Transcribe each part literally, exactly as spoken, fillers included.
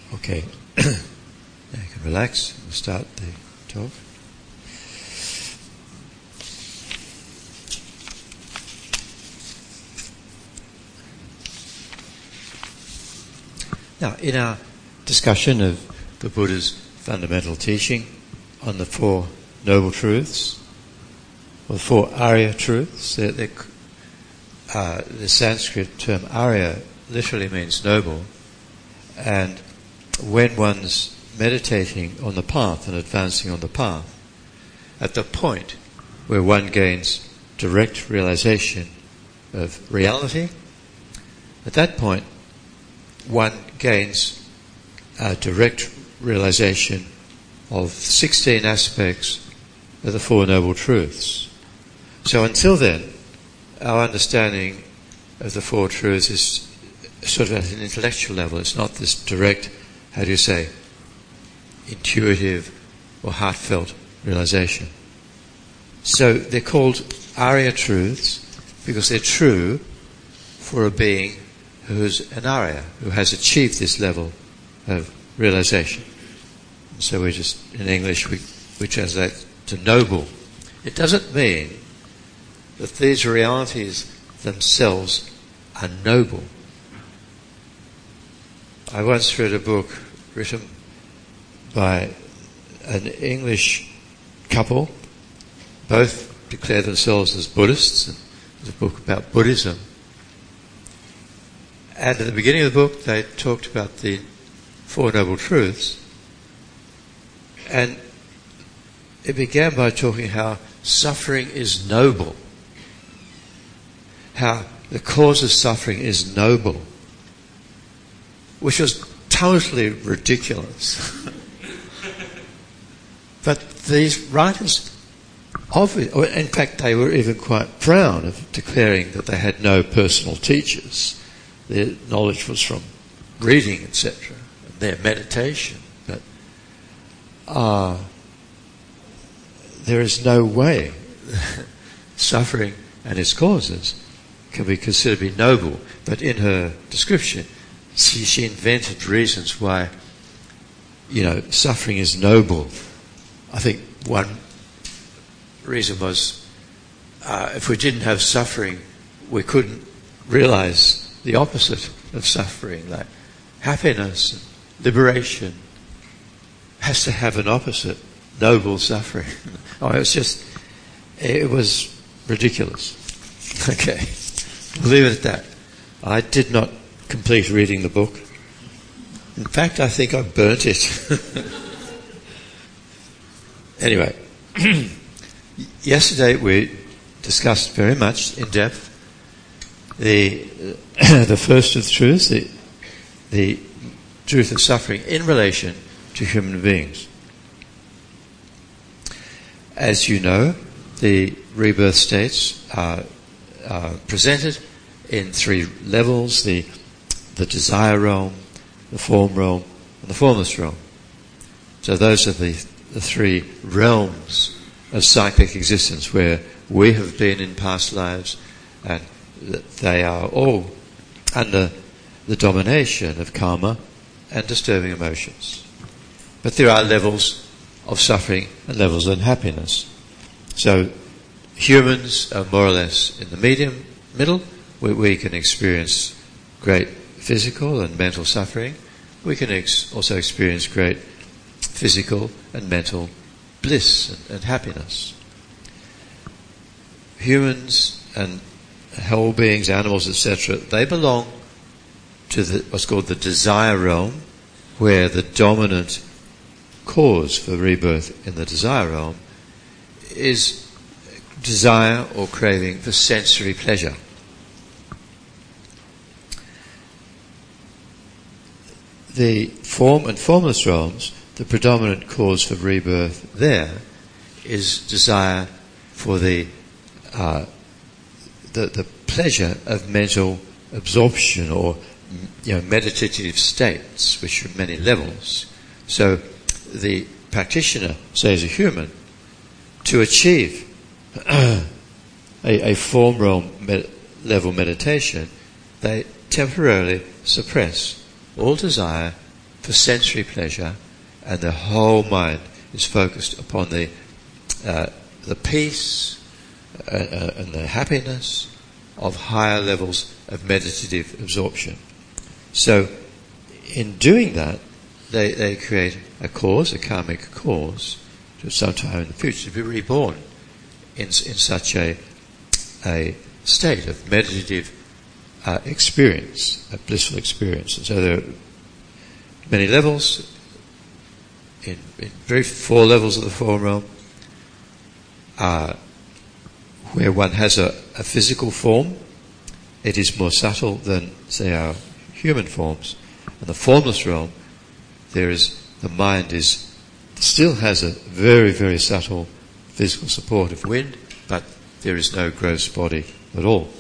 Okay, now you can relax. We'll start the talk. Now, in our discussion of the Buddha's fundamental teaching on the Four Noble Truths, or the Four Arya Truths, they're, they're, uh, the Sanskrit term Arya literally means noble, and when one's meditating on the path and advancing on the path, at the point where one gains direct realization of reality, at that point one gains a direct realization of sixteen aspects of the Four Noble Truths. So until then, our understanding of the Four Truths is sort of at an intellectual level. It's not this direct, how do you say, intuitive or heartfelt realization. So they're called Arya Truths because they're true for a being who's an Arya, who has achieved this level of realization. So we just, in English, we, we translate to noble. It doesn't mean that these realities themselves are noble. I once read a book written by an English couple. Both declare themselves as Buddhists. It's a book about Buddhism. And at the beginning of the book, they talked about the Four Noble Truths. And it began by talking how suffering is noble. How the cause of suffering is noble. Which was totally ridiculous. But these writers, obvi- in fact, they were even quite proud of declaring that they had no personal teachers. Their knowledge was from reading, et cetera, and their meditation. But uh, there is no way suffering and its causes can be considered to be noble. But in her description, she, she invented reasons why, you know, suffering is noble. I think one reason was uh, if we didn't have suffering, we couldn't realize the opposite of suffering, like happiness and liberation has to have an opposite, noble suffering. Oh, it was just, it was ridiculous. Okay, we'll leave it at that. I did not complete reading the book. In fact, I think I burnt it. Anyway, yesterday we discussed very much in depth the the first of the truths, the, the truth of suffering in relation to human beings. As you know, the rebirth states are, are presented in three levels: the the desire realm, the form realm, and the formless realm. So those are the, the three realms of psychic existence where we have been in past lives, and they are all under the domination of karma and disturbing emotions. But there are levels of suffering and levels of unhappiness. So humans are more or less in the medium, middle, where we can experience great physical and mental suffering. We can ex- also experience great physical and mental bliss and, and happiness. Humans and whole beings, animals, et cetera, they belong to the, what's called the desire realm, where the dominant cause for rebirth in the desire realm is desire or craving for sensory pleasure. The form and formless realms, the predominant cause for rebirth there is desire for the uh, the, the pleasure of mental absorption, or, you know, meditative states, which are many levels. So the practitioner, say as a human, to achieve a, a form realm med- level meditation, they temporarily suppress all desire for sensory pleasure, and the whole mind is focused upon the uh, the peace uh, uh, and the happiness of higher levels of meditative absorption. So, in doing that, they, they create a cause, a karmic cause, to sometime in the future to be reborn in in such a a state of meditative uh, experience, a blissful experience. And so there are many levels, in, in very four levels of the form realm, uh, where one has a, a physical form. It is more subtle than, say, our human forms. In the formless realm, there is the mind is still has a very, very subtle physical support of wind, but there is no gross body at all.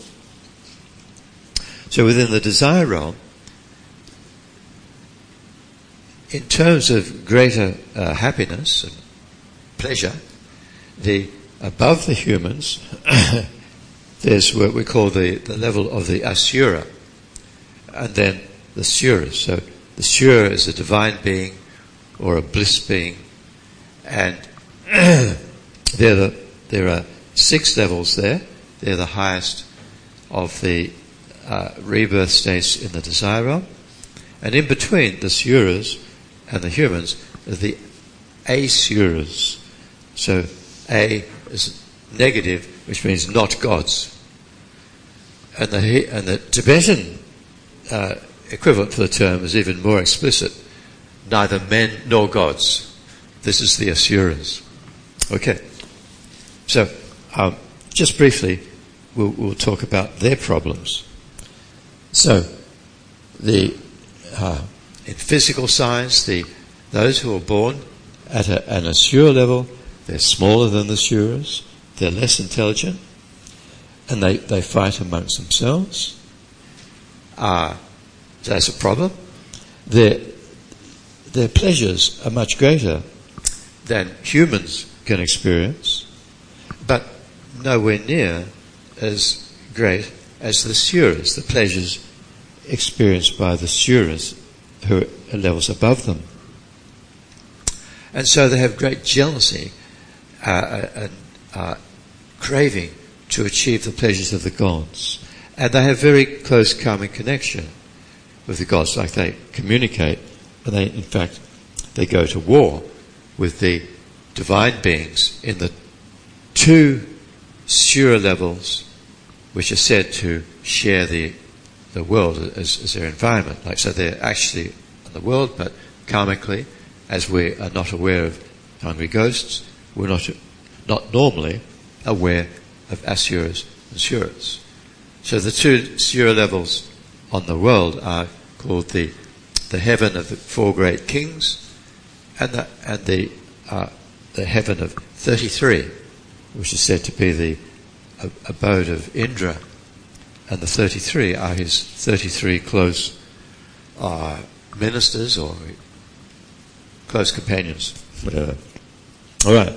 So within the desire realm, in terms of greater uh, happiness and pleasure, the above the humans, there's what we call the, the level of the asura, and then the suras. So the sura is a divine being or a bliss being, and there, the, there are six levels there. They're the highest of the uh, rebirth states in the desire realm. And in between the suras and the humans are the asuras. So A is negative, which means not gods. And the, and the Tibetan uh, equivalent for the term is even more explicit. Neither men nor gods. This is the asuras. Okay. So, um, just briefly, we'll, we'll talk about their problems. So, the uh, in physical science, the those who are born at a, an asura level, they're smaller than the suras, they're less intelligent, and they, they fight amongst themselves. Uh, that's a problem. Their, their pleasures are much greater than humans can experience, but nowhere near as great as the suras, the pleasures experienced by the suras who are levels above them. And so they have great jealousy uh, and uh, craving to achieve the pleasures of the gods. And they have very close karmic connection with the gods, like they communicate, and they, in fact, they go to war with the divine beings in the two sura levels which are said to share the the world as, as their environment. Like, so they're actually in the world, but karmically, as we are not aware of hungry ghosts, we're not not normally aware of asuras and suras. So the two sura levels on the world are called the the heaven of the four great kings and the and the uh, the heaven of thirty-three, which is said to be the uh, abode of Indra, and the thirty-three are his thirty-three close uh, ministers or close companions, whatever. All right.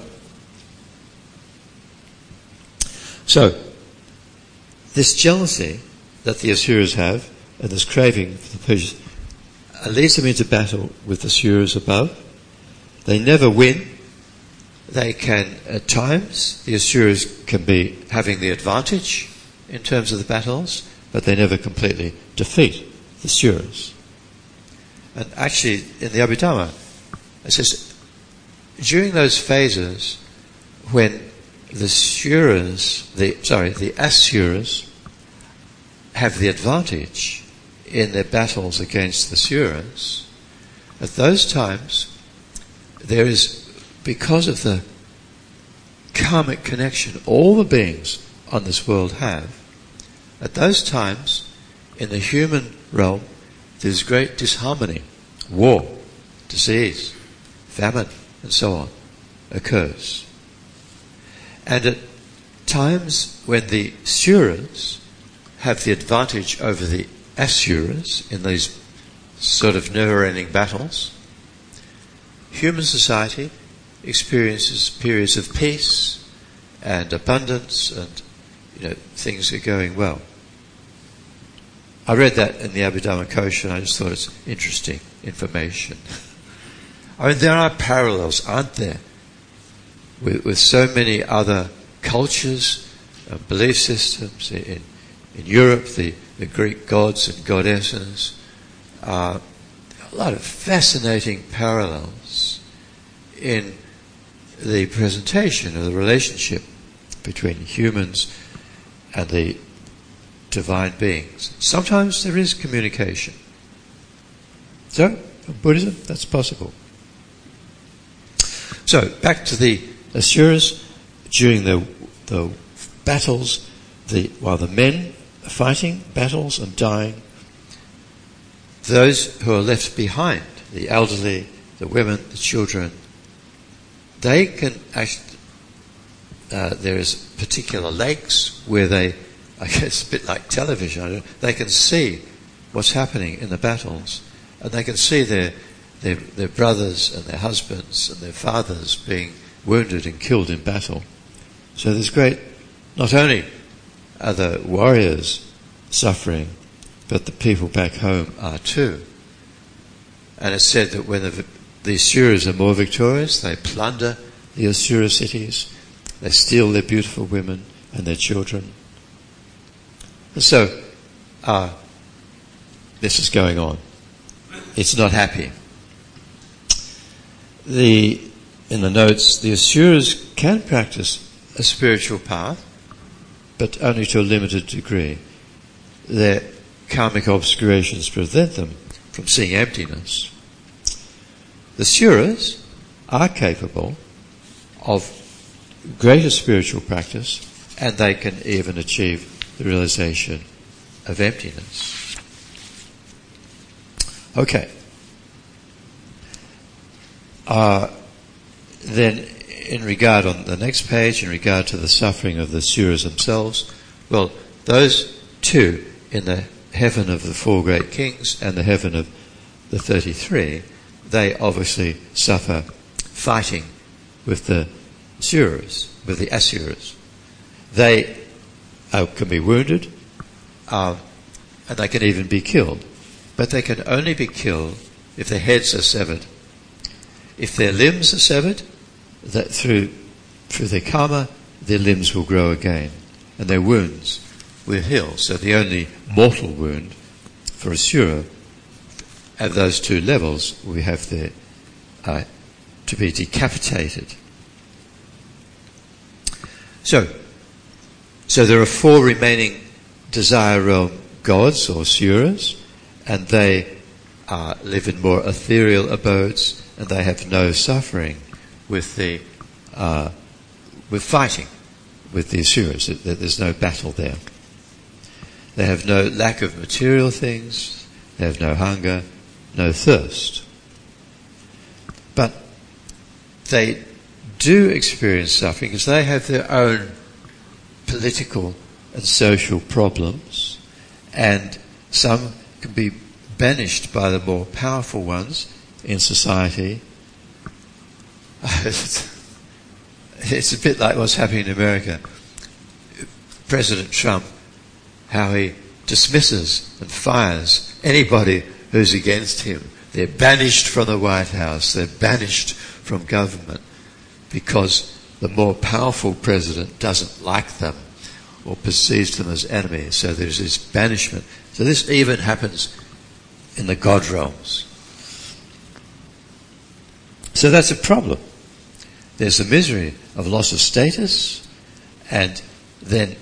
So, this jealousy that the asuras have, and this craving for the pleasures, uh, leads them into battle with the asuras above. They never win. They can, at times, the asuras can be having the advantage in terms of the battles, but they never completely defeat the suras. And actually, in the Abhidhamma, it says, during those phases when the suras, the sorry, the asuras have the advantage in their battles against the suras, at those times there is, because of the karmic connection all the beings on this world have, at those times in the human realm there's great disharmony, war, disease, famine, and so on occurs. And at times when the suras have the advantage over the asuras in these sort of never-ending battles, human society experiences periods of peace and abundance, and you know things are going well. I read that in the Abhidhamma Kosha and I just thought it's interesting information. I mean, there are parallels, aren't there, with, with so many other cultures, uh, belief systems. In, in Europe, the, the Greek gods and goddesses. Uh, a lot of fascinating parallels in the presentation of the relationship between humans and the divine beings. Sometimes there is communication. So, in Buddhism, that's possible. So, back to the Asuras. During the, the battles, the, while the men are fighting battles and dying, those who are left behind, the elderly, the women, the children, they can actually, uh, there's particular lakes where they, I guess a bit like television, I don't, they can see what's happening in the battles, and they can see their, their, their brothers and their husbands and their fathers being wounded and killed in battle. So there's great, not only are the warriors suffering, but the people back home are too. And it's said that when the, the Asuras are more victorious, they plunder the Asura cities, they steal their beautiful women and their children. And so, uh, this is going on. It's not happy. The, in the notes, the Asuras can practice a spiritual path, but only to a limited degree. Their karmic obscurations prevent them from seeing emptiness. The Suras are capable of greater spiritual practice, and they can even achieve the realization of emptiness. Okay. Uh, then, in regard on the next page, in regard to the suffering of the Asuras themselves, well, those two in the heaven of the four great kings and the heaven of the thirty-three, they obviously suffer fighting with the Asuras, with the Asuras. They uh, can be wounded, uh, and they can even be killed. But they can only be killed if their heads are severed. If their limbs are severed, that through through their karma, their limbs will grow again, and their wounds will heal. So the only mortal wound for Asura at those two levels, we have there uh, to be decapitated. So, so there are four remaining desire realm gods or Asuras, and they uh, live in more ethereal abodes, and they have no suffering with the uh, with fighting with the Asuras. There's no battle there. They have no lack of material things. They have no hunger, no thirst. But they do experience suffering because they have their own political and social problems, and some can be banished by the more powerful ones in society. It's a bit like what's happening in America. President Trump, how he dismisses and fires anybody who's against him. They're banished from the White House. They're banished from government because the more powerful president doesn't like them or perceives them as enemies. So there's this banishment. So this even happens in the God realms. So that's a problem. There's the misery of loss of status, and then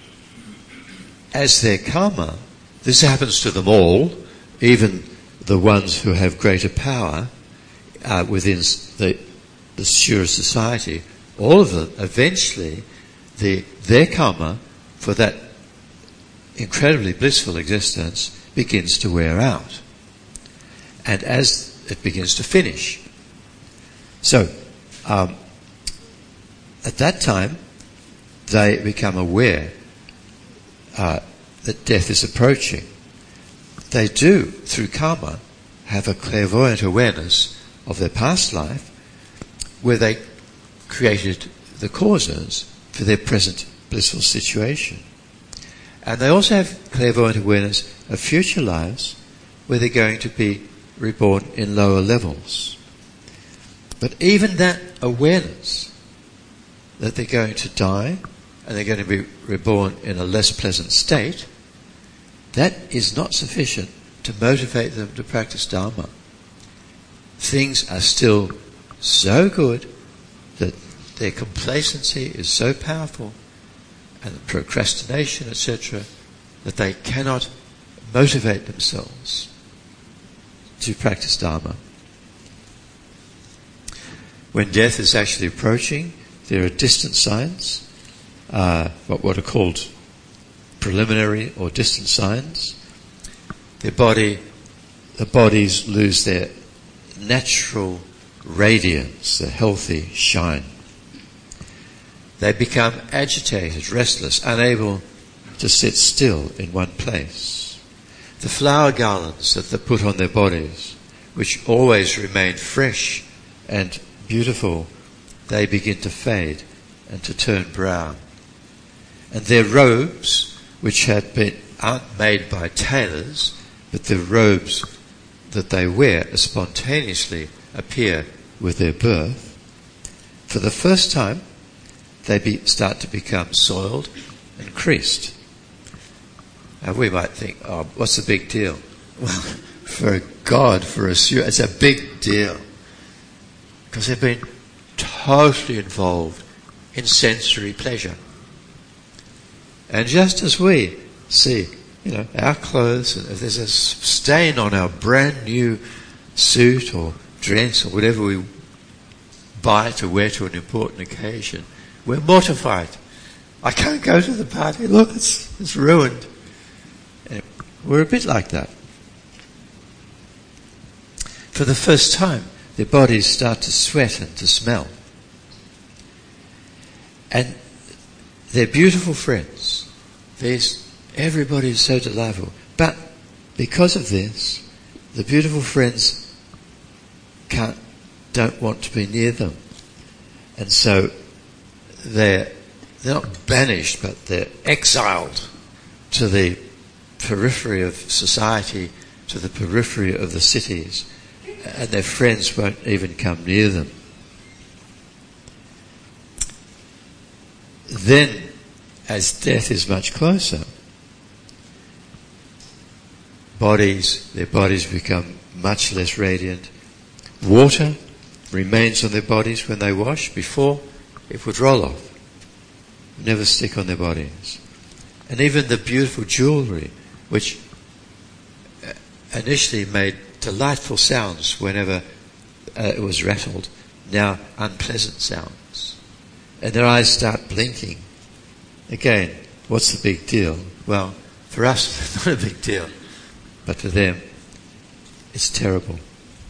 as their karma, this happens to them all, even the ones who have greater power uh, within the, the Asura society, all of them, eventually, the, their karma for that incredibly blissful existence begins to wear out. And as it begins to finish. So, um, at that time, they become aware uh, that death is approaching. They do, through karma, have a clairvoyant awareness of their past life where they created the causes for their present blissful situation. And they also have clairvoyant awareness of future lives where they're going to be reborn in lower levels. But even that awareness that they're going to die and they're going to be reborn in a less pleasant state, that is not sufficient to motivate them to practice Dharma. Things are still so good that their complacency is so powerful, and the procrastination, et cetera, that they cannot motivate themselves to practice Dharma. When death is actually approaching, there are distant signs, uh, what, what are called preliminary or distant signs. Their body, the bodies lose their natural radiance, their healthy shine. They become agitated, restless, unable to sit still in one place. The flower garlands that they put on their bodies, which always remain fresh and beautiful, they begin to fade and to turn brown. And their robes, which had been, aren't made by tailors, but the robes that they wear spontaneously appear with their birth. For the first time, they be, start to become soiled and creased. Now we might think, oh, what's the big deal? Well, for God, for a Surya, it's a big deal. Because they've been totally involved in sensory pleasure. And just as we see, you know, our clothes, and if there's a stain on our brand new suit or dress or whatever we buy to wear to an important occasion, we're mortified. I can't go to the party. Look, it's, it's ruined. And we're a bit like that. For the first time, their bodies start to sweat and to smell. And they're beautiful friends. There's, everybody is so delightful. But because of this, the beautiful friends can't, don't want to be near them. And so they're, they're not banished, but they're exiled to the periphery of society, to the periphery of the cities, and their friends won't even come near them. Then, as death is much closer, bodies, their bodies become much less radiant. Water remains on their bodies when they wash. Before, it would roll off, never stick on their bodies. And even the beautiful jewellery, which initially made delightful sounds whenever uh, it was rattled, now unpleasant sounds. And their eyes start blinking. Again, what's the big deal? Well, for us, it's not a big deal. But for them, it's terrible.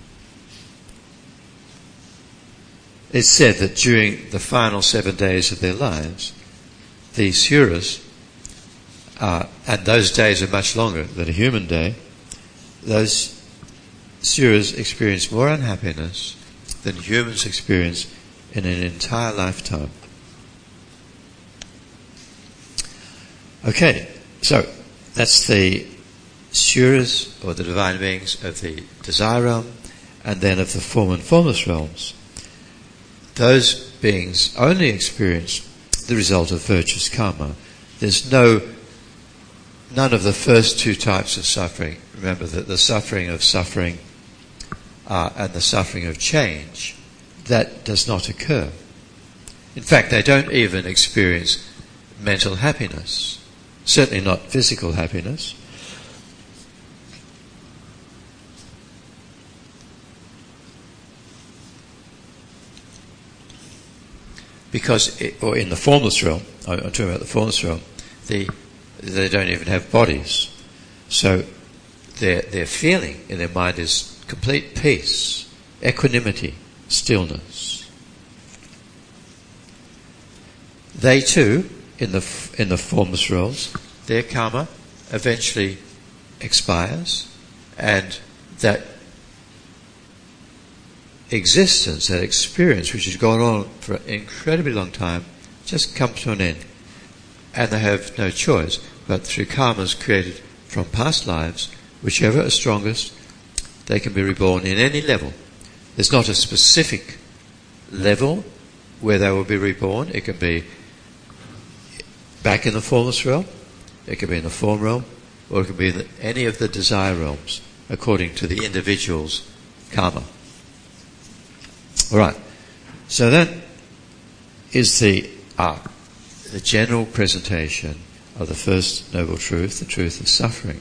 It's said that during the final seven days of their lives, the Suras, uh, and those days are much longer than a human day, those Suras experience more unhappiness than humans experience in an entire lifetime. Okay, so that's the Suras, or the divine beings of the desire realm, and then of the form and formless realms. Those beings only experience the result of virtuous karma. There's no, none of the first two types of suffering. Remember that the suffering of suffering uh, and the suffering of change, that does not occur. In fact, they don't even experience mental happiness. Certainly not physical happiness. Because, it, or in the formless realm, I'm talking about the formless realm, the, they don't even have bodies. So their, their feeling in their mind is complete peace, equanimity, stillness. They too, in the in the formless realms, their karma eventually expires, and that existence, that experience which has gone on for an incredibly long time, just comes to an end, and they have no choice but through karmas created from past lives, whichever are strongest, they can be reborn in any level. There's not a specific level where they will be reborn. It can be back in the formless realm, it can be in the form realm, or it can be in the, any of the desire realms, according to the individual's karma. Alright, so that is the ah, the general presentation of the first noble truth, the truth of suffering.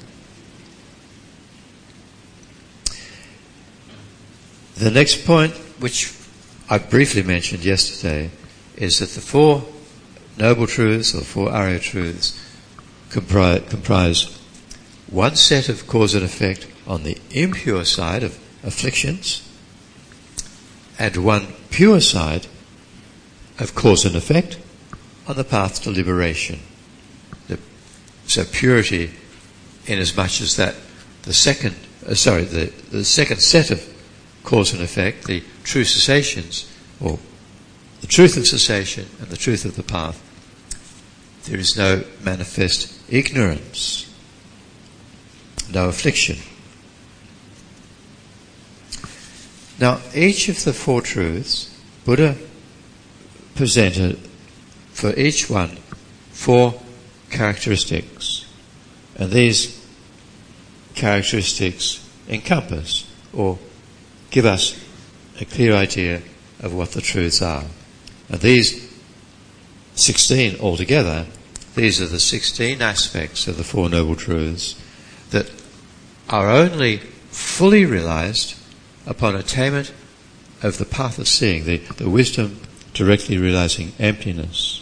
The next point, which I briefly mentioned yesterday, is that the four noble truths, or four Arya truths, compri- comprise one set of cause and effect on the impure side of afflictions, and one pure side of cause and effect on the path to liberation. The, so purity, in as much as that the second, uh, sorry, the, the second set of cause and effect, the true cessations, or the truth of cessation and the truth of the path, there is no manifest ignorance, no affliction. Now, each of the four truths, Buddha presented for each one four characteristics, and these characteristics encompass or give us a clear idea of what the truths are. And these sixteen altogether, these are the sixteen aspects of the Four Noble Truths that are only fully realized upon attainment of the path of seeing, the, the wisdom directly realizing emptiness.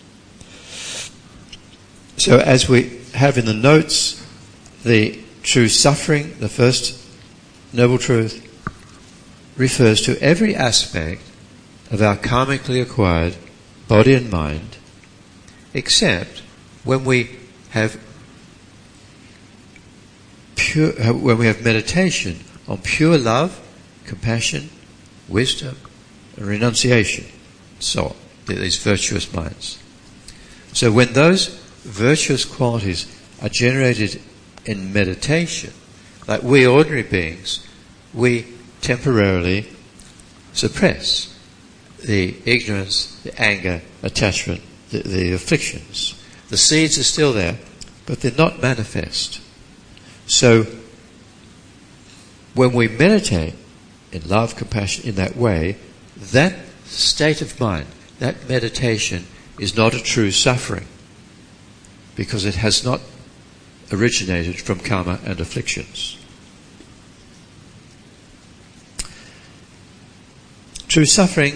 So as we have in the notes, the true suffering, the first noble truth, refers to every aspect of our karmically acquired body and mind, except when we have pure, when we have meditation on pure love, compassion, wisdom, and renunciation. So, these virtuous minds. So when those virtuous qualities are generated in meditation, like we ordinary beings, we temporarily suppress the ignorance, the anger, attachment, the, the afflictions. The seeds are still there, but they're not manifest. So, when we meditate in love, compassion, in that way, that state of mind, that meditation is not a true suffering, because it has not originated from karma and afflictions. True suffering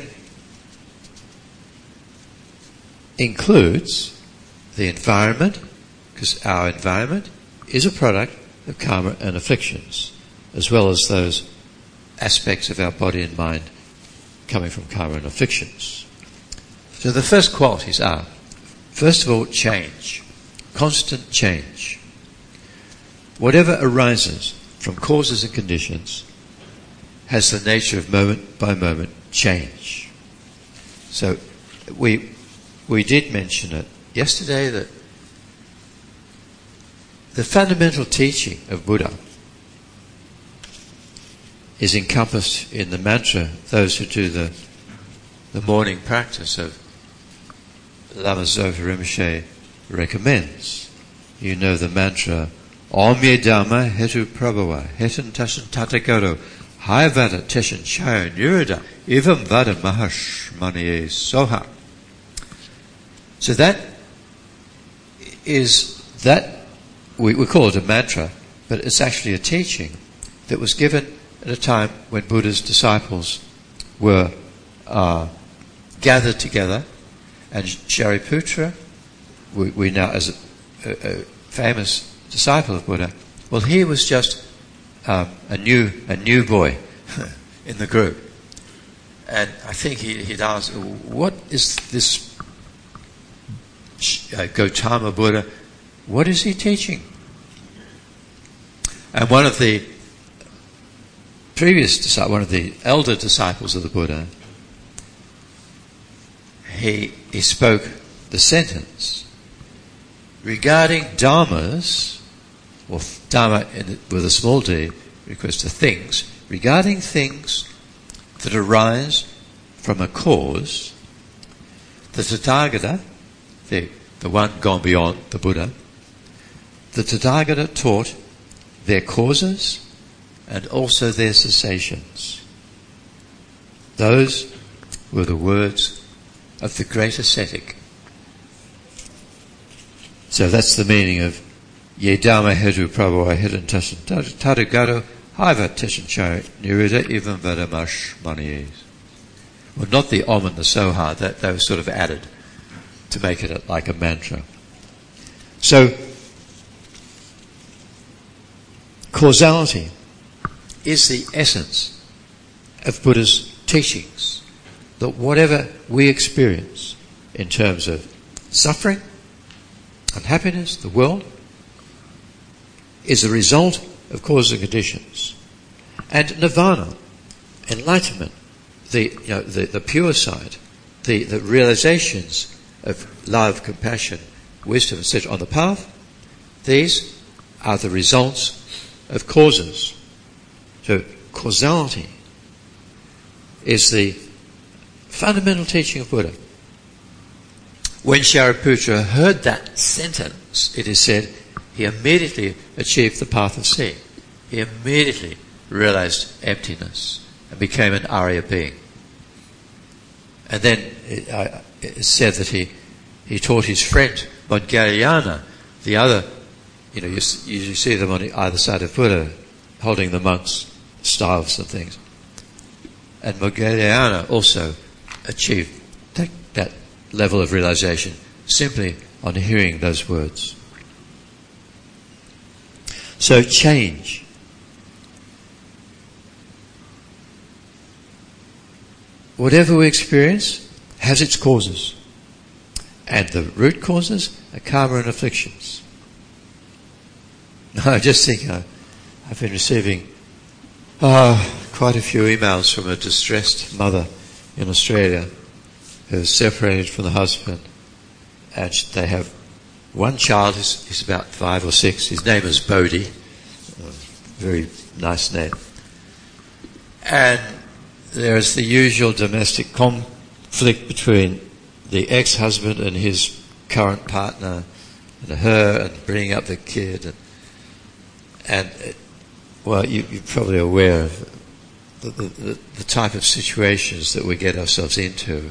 includes the environment, because our environment is a product of karma and afflictions, as well as those aspects of our body and mind coming from karma and afflictions. So the first qualities are, first of all, change, constant change. Whatever arises from causes and conditions has the nature of moment by moment change. So we we did mention it yesterday that the fundamental teaching of Buddha is encompassed in the mantra. Those who do the the morning practice of Lama Zopa Rinpoche recommends. You know the mantra, Om Ye Dhamma Hetu Prabhava Hetan Tashan Tatagato Hayavada Teshan Chaya Nirada Ivam Vada Mahash Maniye Soha. So that is that we, we call it a mantra, but it's actually a teaching that was given at a time when Buddha's disciples were uh, gathered together, and Shariputra, we, we now as a, a, a famous disciple of Buddha, well, he was just um, a new a new boy in the group, and I think he, he'd asked, "What is this uh, Gautama Buddha? What is he teaching?" And one of the previous, one of the elder disciples of the Buddha, he he spoke the sentence, regarding dharmas, or dharma in, with a small d, refers to things, regarding things that arise from a cause, the Tathagata, the, the one gone beyond, the Buddha, the Tathagata taught their causes and also their cessations. Those were the words of the great ascetic. So that's the meaning of Ye Dharma Hedu Prabhu Hidden Tashan Tadagato Haiva Tashan Chai Niruda Even Vadamash Manies. Well, not the Om and the Soha, that they were sort of added to make it like a mantra. So, causality is the essence of Buddha's teachings. That whatever we experience in terms of suffering, unhappiness, the world, is a result of causes and conditions. And nirvana, enlightenment, the you know the, the pure side, the, the realizations of love, compassion, wisdom, et cetera on the path, these are the results of causes. So causality is the fundamental teaching of Buddha. When Shariputra heard that sentence, it is said, he immediately achieved the path of seeing. He immediately realized emptiness and became an Arya being. And then it, uh, it's said that he, he taught his friend Moggallana, the other, you know, you, you see them on either side of Buddha, holding the monks' staffs and things. And Moggallana also achieved that, that level of realization simply on hearing those words. So change. Whatever we experience has its causes. And the root causes are karma and afflictions. I just think uh, I've been receiving uh, quite a few emails from a distressed mother in Australia who's separated from the husband, and they have one child. He's, he's about five or six. His name is Bodhi, a very nice name. And there is the usual domestic conflict between the ex-husband and his current partner, and her, and bringing up the kid, and, and it, well, you, you're probably aware of the, the, the type of situations that we get ourselves into.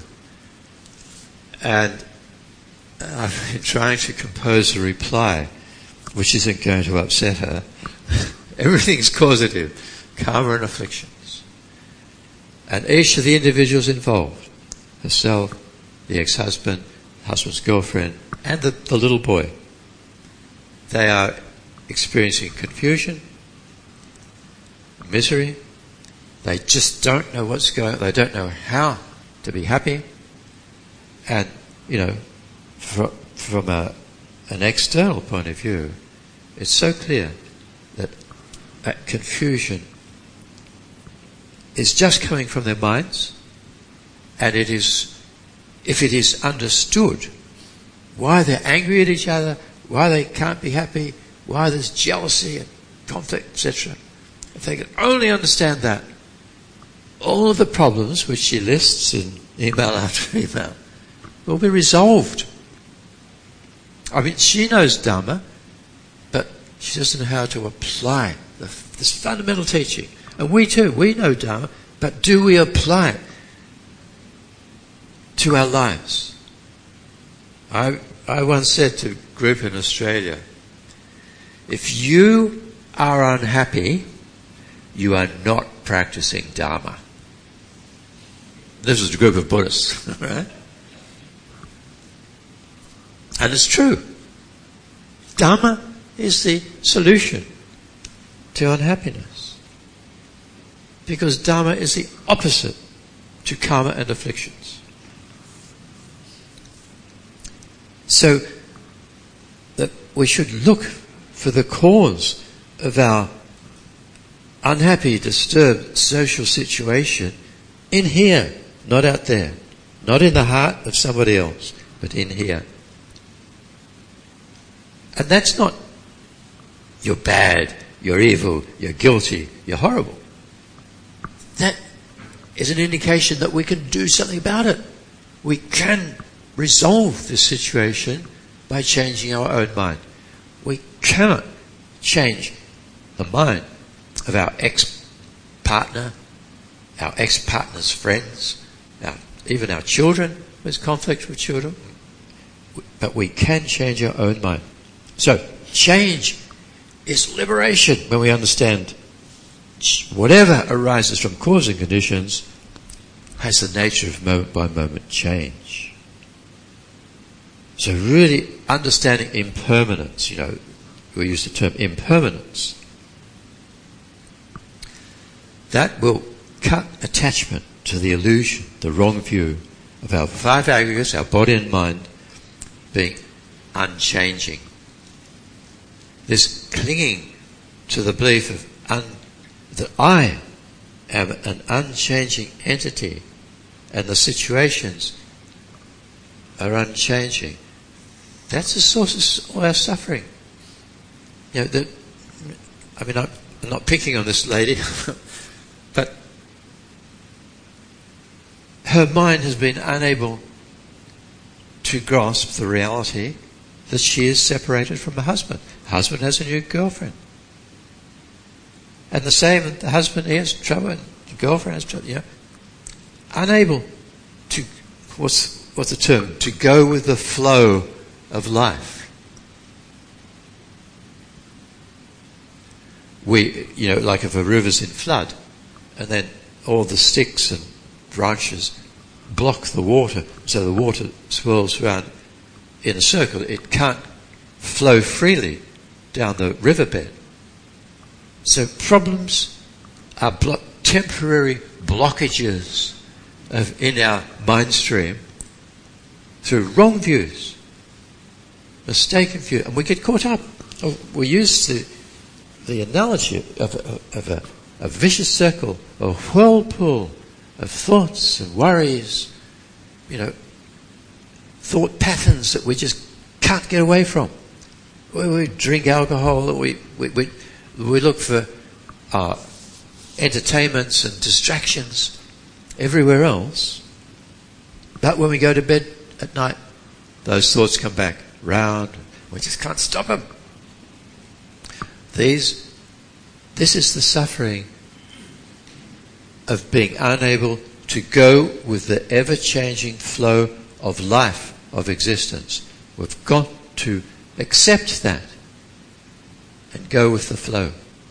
And I've been trying to compose a reply which isn't going to upset her. Everything's causative, karma and afflictions. And each of the individuals involved, herself, the ex-husband, husband's girlfriend, and the, the little boy, they are experiencing confusion, misery. They just don't know what's going on. They don't know how to be happy. And, you know, from, from a, an external point of view, it's so clear that that confusion is just coming from their minds, and it is, if it is understood why they're angry at each other, why they can't be happy, why there's jealousy and conflict, et cetera. If they can only understand that, all of the problems which she lists in email after email will be resolved. I mean, she knows Dhamma, but she doesn't know how to apply the, this fundamental teaching. And we too, we know Dhamma, but do we apply it to our lives? I, I once said to a group in Australia, if you are unhappy, you are not practicing Dharma. This is a group of Buddhists, right? And it's true. Dharma is the solution to unhappiness. Because Dharma is the opposite to karma and afflictions. So that we should look for the cause of our unhappy, disturbed social situation in here, not out there. Not in the heart of somebody else, but in here. And that's not, you're bad, you're evil, you're guilty, you're horrible. That is an indication that we can do something about it. We can resolve this situation by changing our own mind. We cannot change the mind of our ex-partner, our ex-partner's friends, our, even our children. There's conflict with children. But we can change our own mind. So, change is liberation when we understand whatever arises from causing conditions has the nature of moment by moment change. So really understanding impermanence, you know, we use the term impermanence, that will cut attachment to the illusion, the wrong view of our five aggregates, our body and mind, being unchanging. This clinging to the belief of un, that I am an unchanging entity and the situations are unchanging, that's the source of all our suffering. You know, the, I mean, I'm, I'm not picking on this lady, but her mind has been unable to grasp the reality that she is separated from her husband. Her husband has a new girlfriend. And the same, the husband, he has trouble, and the girlfriend has trouble, you know. Unable to, what's, what's the term? To go with the flow of life. We, you know, like if a river's in flood, and then all the sticks and branches block the water, so the water swirls around in a circle. It can't flow freely down the riverbed. So problems are blo- temporary blockages of in our mind stream through wrong views, mistaken view, and we get caught up. We use the the analogy of, of, of a, a vicious circle, a whirlpool of thoughts and worries, you know, thought patterns that we just can't get away from. We, we drink alcohol, we we we, we look for uh, entertainments and distractions everywhere else, but when we go to bed at night, those thoughts come back round. We just can't stop them. These, this is the suffering of being unable to go with the ever-changing flow of life, of existence. We've got to accept that and go with the flow.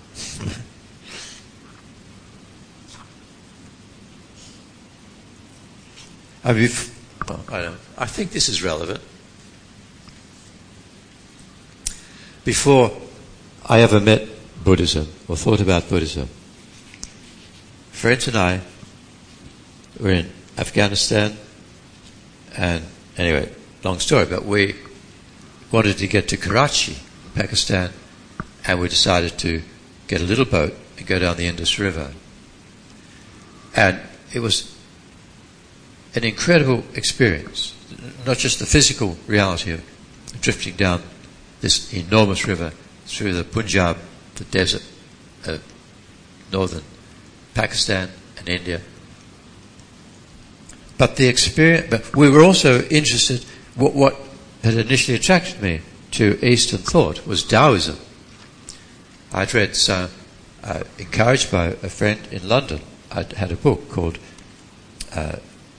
I mean, well, I don't. I think this is relevant. Before I ever met Buddhism or thought about Buddhism, friends and I were in Afghanistan, and anyway, long story, but we wanted to get to Karachi, Pakistan, and we decided to get a little boat and go down the Indus River. And it was an incredible experience, not just the physical reality of drifting down this enormous river through the Punjab, the desert of northern Pakistan and India. But the experience, but we were also interested, what, what had initially attracted me to Eastern thought was Taoism. I'd read, uh, uh, encouraged by a friend in London, I'd had a book called uh,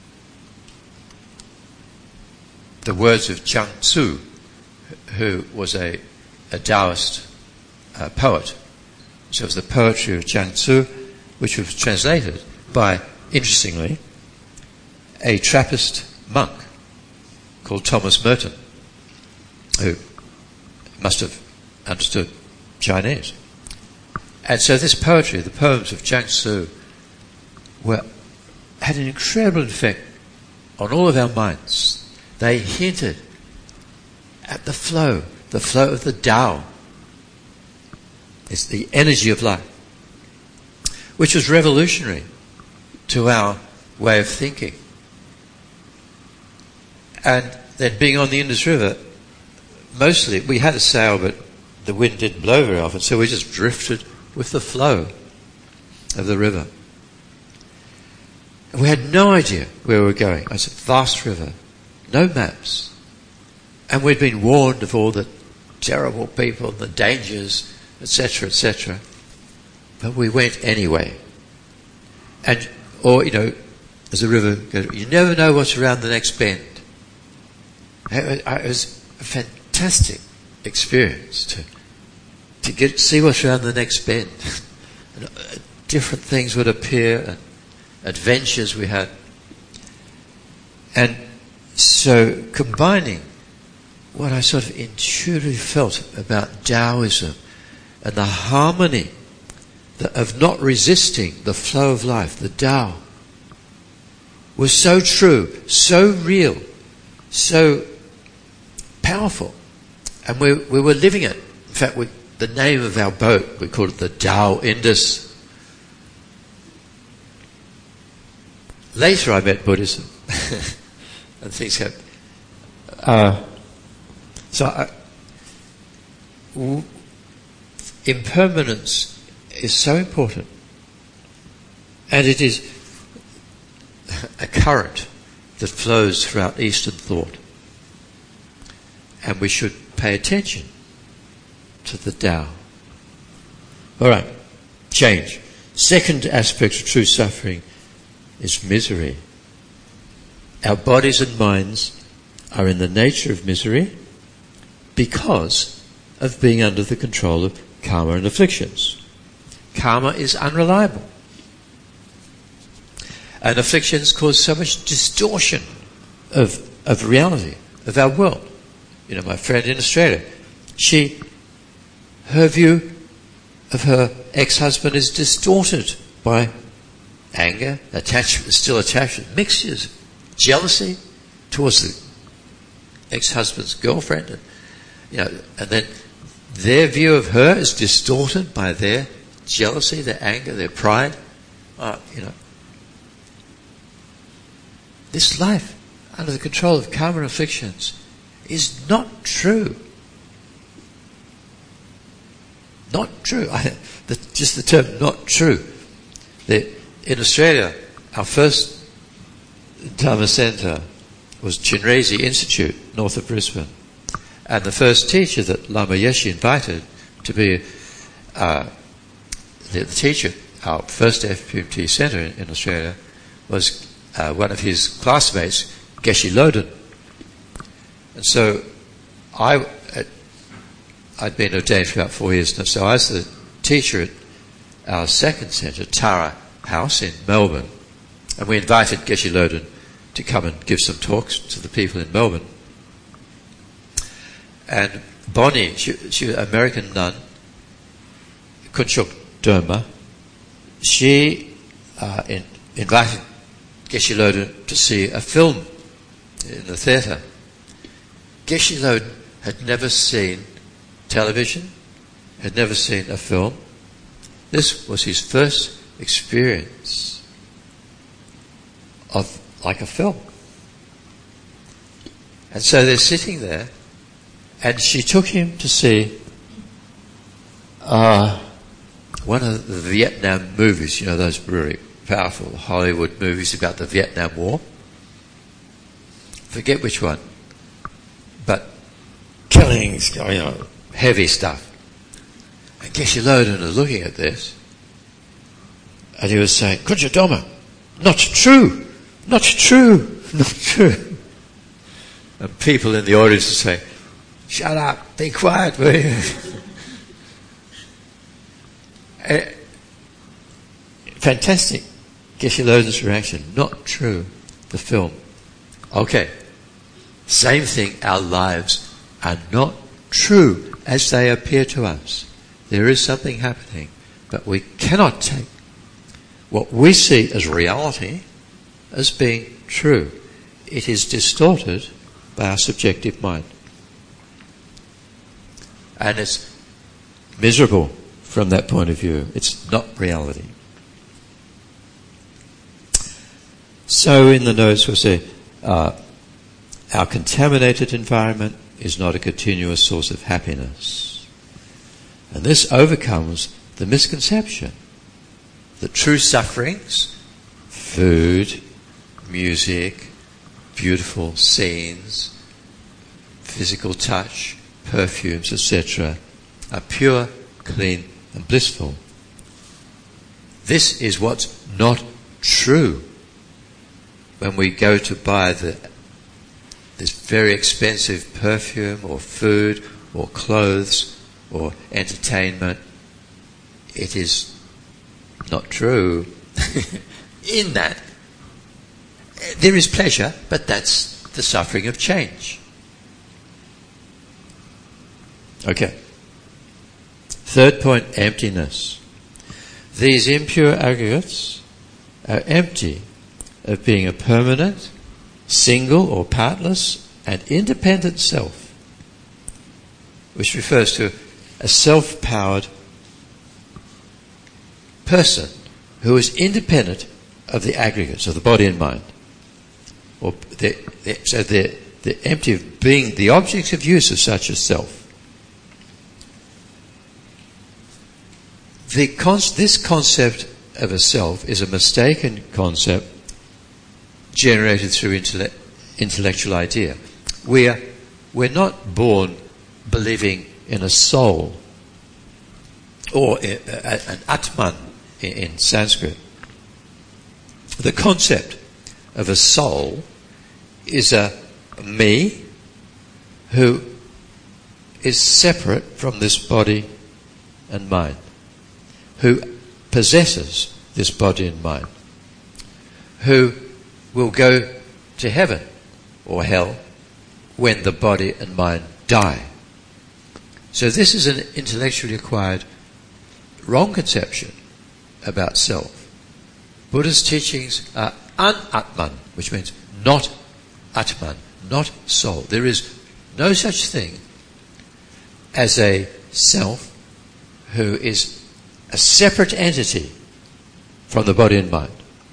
The Words of Chuang Tzu, who was a, a Taoist uh, poet. So it was the poetry of Chuang Tzu, which was translated by, interestingly, a Trappist monk called Thomas Merton, who must have understood Chinese. And so this poetry, the poems of Chuang Tzu, were, had an incredible effect on all of our minds. They hinted at the flow, the flow of the Tao. It's the energy of life, which was revolutionary to our way of thinking. And then being on the Indus River, mostly, we had a sail, but the wind didn't blow very often, so we just drifted with the flow of the river. And we had no idea where we were going. It's a vast river, no maps. And we'd been warned of all the terrible people, the dangers, et cetera, et cetera. But we went anyway. And, or, you know, as the river goes, you never know what's around the next bend. It was a fantastic experience to to get see what's around the next bend. And different things would appear, and adventures we had. And so combining what I sort of intuitively felt about Taoism and the harmony of not resisting the flow of life, the Tao, was so true, so real, so powerful. And we, we were living it. In fact, we, the name of our boat, we called it the Tao Indus. Later I met Buddhism and things happened. Uh, so I, w- impermanence is so important, and it is a current that flows throughout Eastern thought, and we should pay attention to the Tao. All right, change. Second aspect of true suffering is misery. Our bodies and minds are in the nature of misery because of being under the control of karma and afflictions. Karma is unreliable. And afflictions cause so much distortion of, of reality, of our world. You know, my friend in Australia, she, her view of her ex-husband is distorted by anger, attachment, still attachment, mixtures, jealousy towards the ex-husband's girlfriend, and, you know, and then their view of her is distorted by their jealousy, their anger, their pride. Uh, you know, this life under the control of karma and afflictions is not true. Not true. I, the, just the term "not true." The, in Australia, our first Dharma centre was Chinrezi Institute, north of Brisbane. And the first teacher that Lama Yeshe invited to be uh, the, the teacher, our first F P M T centre in, in Australia, was uh, one of his classmates, Geshe Loden. And so I, uh, I'd been ordained for about four years now, so I was the teacher at our second centre, Tara House in Melbourne. And we invited Geshe Loden to come and give some talks to the people in Melbourne. And Bonnie, she, she was an American nun, Kunchuk Doma, she uh, in, invited Geshe Loden to see a film in the theatre. Geshe Loden had never seen television, had never seen a film. This was his first experience of like a film. And so they're sitting there, and she took him to see uh, one of the Vietnam movies, you know, those really powerful Hollywood movies about the Vietnam War. Forget which one. But killings, you know, heavy stuff. And Geshe Loden was looking at this, and he was saying, Kunchuk Doma, not true, not true, not true. And people in the audience would say, shut up, be quiet, will you? uh, fantastic. Geshe Loden's reaction, not true, the film. Okay, same thing, our lives are not true as they appear to us. There is something happening, but we cannot take what we see as reality as being true. It is distorted by our subjective mind. And it's miserable from that point of view. It's not reality. So in the notes we'll say, uh, our contaminated environment is not a continuous source of happiness. And this overcomes the misconception that true sufferings, food, music, beautiful scenes, physical touch, perfumes, et cetera, are pure, clean, and blissful. This is what's not true. When we go to buy the, this very expensive perfume or food or clothes or entertainment, it is not true. In that, there is pleasure, but that's the suffering of change. Okay. Third point, emptiness. These impure aggregates are empty of being a permanent, single or partless and independent self, which refers to a self-powered person who is independent of the aggregates of the body and mind. Or they're, they're, so they're, they're empty of being the objects of use of such a self. The con- this concept of a self is a mistaken concept generated through intelle- intellectual idea. We're, we're not born believing in a soul or a, a, an Atman in, in Sanskrit. The concept of a soul is a me who is separate from this body and mind, who possesses this body and mind, who will go to heaven or hell when the body and mind die. So this is an intellectually acquired wrong conception about self. Buddha's teachings are an-atman, which means not atman, not soul. There is no such thing as a self who is a separate entity from the body and mind.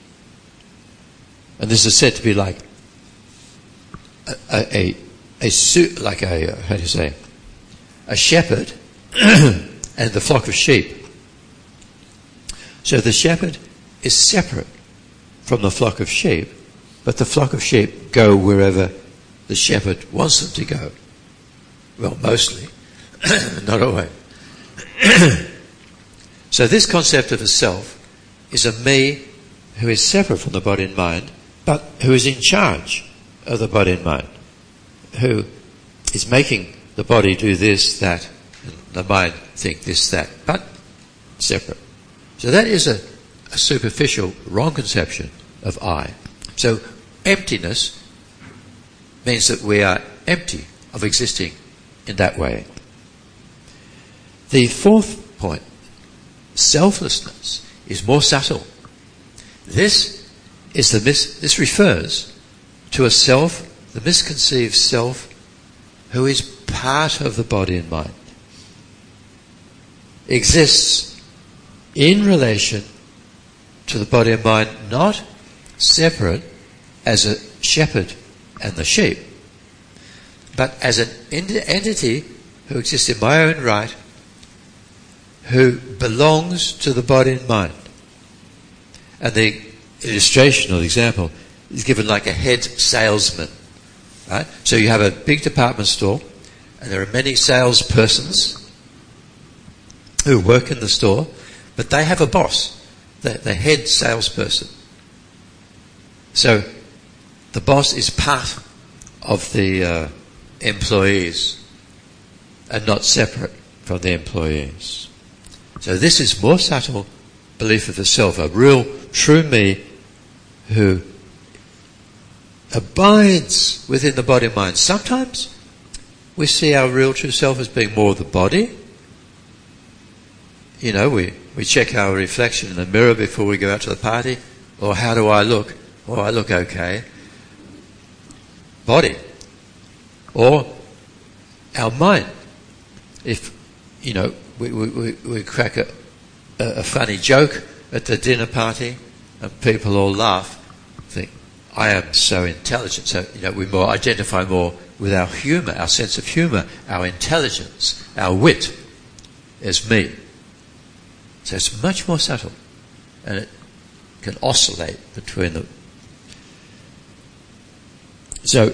And this is said to be like a a, a, a suit, like a how do you say, a shepherd and the flock of sheep. So the shepherd is separate from the flock of sheep, but the flock of sheep go wherever the shepherd wants them to go. Well, mostly, not always. So this concept of a self is a me who is separate from the body and mind, but who is in charge of the body and mind, who is making the body do this, that, and the mind think this, that, but separate. So that is a, a superficial, wrong conception of I. So emptiness means that we are empty of existing in that way. The fourth point, selflessness, is more subtle. This is the mis- this refers to a self, the misconceived self, who is part of the body and mind, exists in relation to the body and mind, not separate as a shepherd and the sheep, but as an entity who exists in my own right, who belongs to the body and mind. And the illustration or the example is given like a head salesman, right? So you have a big department store, and there are many salespersons who work in the store, but they have a boss, the, the head salesperson. So the boss is part of the uh, employees and not separate from the employees. So this is more subtle belief of the self, a real true me who abides within the body and mind. Sometimes we see our real true self as being more the body. You know, we, we check our reflection in the mirror before we go out to the party. Or how do I look? Oh, I look okay. Body. Or our mind. If, you know, we, we, we crack a, a funny joke at the dinner party and people all laugh, think, I am so intelligent. So, you know, we more identify more with our humour, our sense of humour, our intelligence, our wit, as me. So it's much more subtle, and it can oscillate between them. So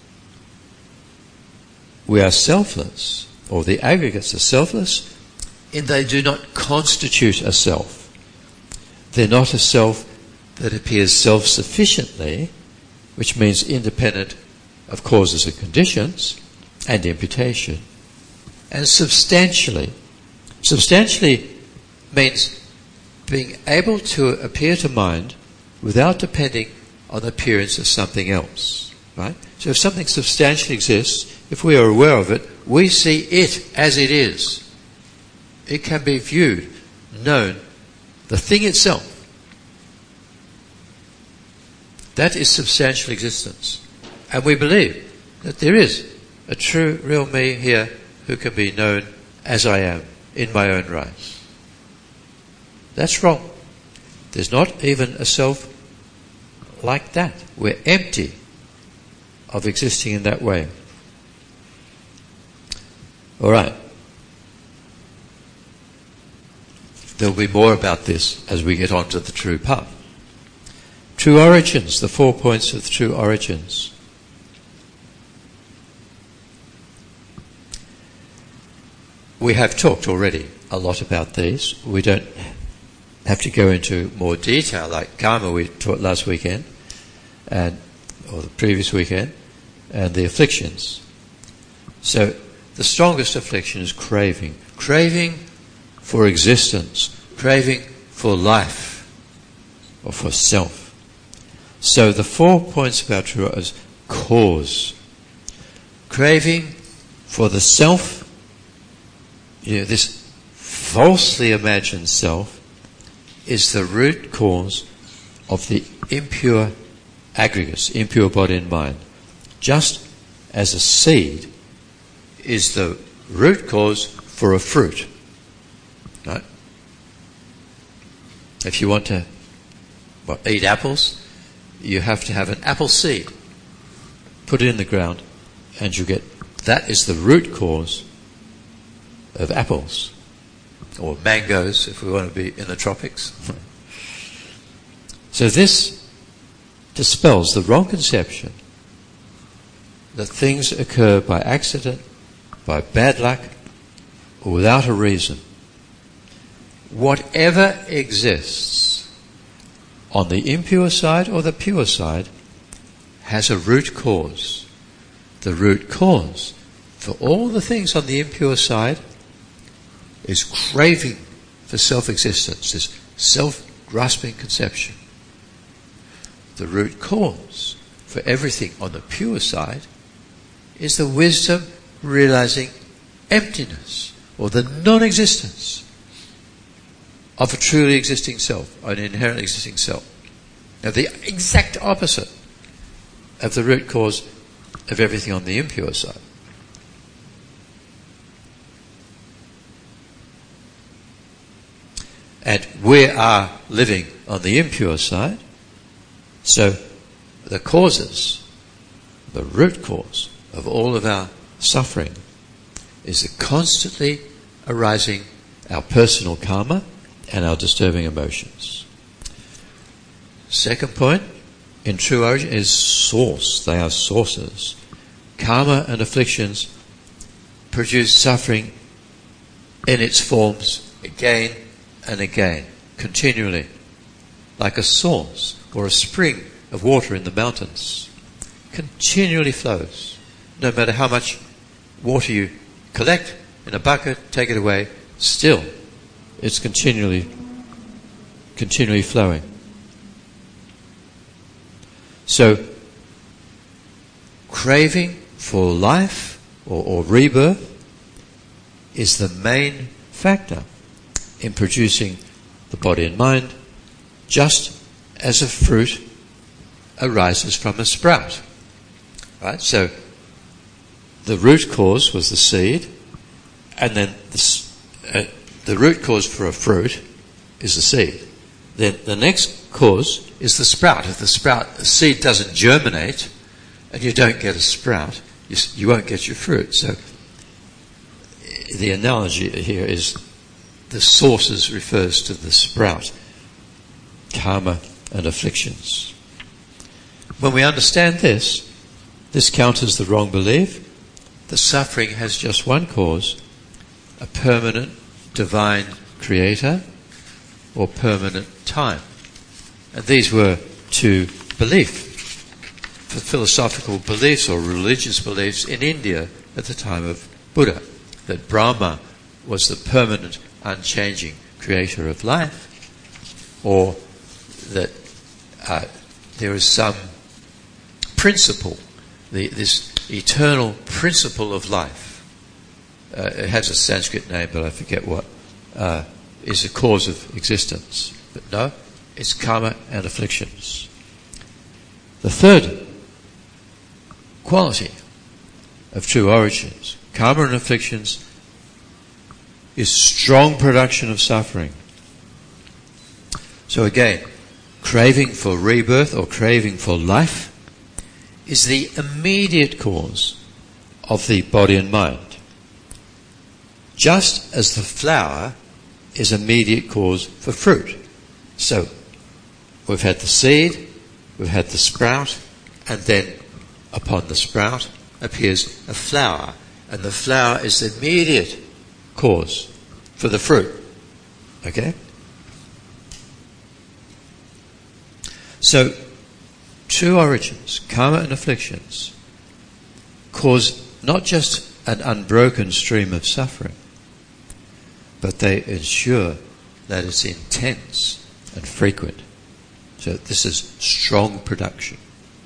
we are selfless, or the aggregates are selfless, in they do not constitute a self. They're not a self that appears self-sufficiently, which means independent of causes and conditions, and imputation. And substantially. Substantially means being able to appear to mind without depending on the appearance of something else. Right? So if something substantially exists, if we are aware of it, we see it as it is. It can be viewed, known, the thing itself. That is substantial existence. And we believe that there is a true, real me here who can be known as I am, in my own right. That's wrong. There's not even a self like that. We're empty of existing in that way. All right. There'll be more about this as we get on to the true path. True origins, the four points of the true origins. We have talked already a lot about these. We don't have to go into more detail, like karma we taught last weekend, and or the previous weekend, and the afflictions. So the strongest affliction is craving. Craving for existence. Craving for life, or for self. So the four points about true is cause. Craving for the self, you know, this falsely imagined self, is the root cause of the impure aggregates, impure body and mind. Just as a seed is the root cause for a fruit. Right? If you want to well, eat apples, you have to have an apple seed. Put it in the ground, and you get, that is the root cause of apples. Or mangoes, if we want to be in the tropics. So this dispels the wrong conception that things occur by accident, by bad luck, or without a reason. Whatever exists on the impure side or the pure side has a root cause. The root cause for all the things on the impure side is craving for self-existence, this self-grasping conception. The root cause for everything on the pure side is the wisdom realizing emptiness, or the non-existence of a truly existing self, an inherently existing self. Now the exact opposite of the root cause of everything on the impure side. And we are living on the impure side, so the causes, the root cause of all of our suffering is the constantly arising our personal karma and our disturbing emotions. Second point, in true origin, is source. They are sources. Karma and afflictions produce suffering in its forms again and again, continually, like a source or a spring of water in the mountains. Continually flows. No matter how much water you collect in a bucket, take it away, still it's continually, continually flowing. So, craving for life or, or rebirth is the main factor in producing the body and mind, just as a fruit arises from a sprout. Right? So, the root cause was the seed, and then the, uh, the root cause for a fruit is the seed. Then the next cause is the sprout. If the sprout, the seed doesn't germinate, and you don't get a sprout, you, you won't get your fruit. So the analogy here is the sources refers to the sprout, karma and afflictions. When we understand this, this counters the wrong belief that suffering has just one cause, a permanent divine creator or permanent time. And these were two beliefs, philosophical beliefs or religious beliefs in India at the time of Buddha, that Brahma was the permanent, unchanging creator of life, or that uh, there is some principle, the, this eternal principle of life. Uh, it has a Sanskrit name, but I forget what, uh, is the cause of existence. But no, it's karma and afflictions. The third quality of true origins, karma and afflictions, is strong production of suffering. So again, craving for rebirth or craving for life is the immediate cause of the body and mind. Just as the flower is immediate cause for fruit. So, we've had the seed, we've had the sprout, and then upon the sprout appears a flower. And the flower is the immediate cause for the fruit. Okay? So, true origins, karma and afflictions, cause not just an unbroken stream of suffering, but they ensure that it's intense and frequent. So this is strong production.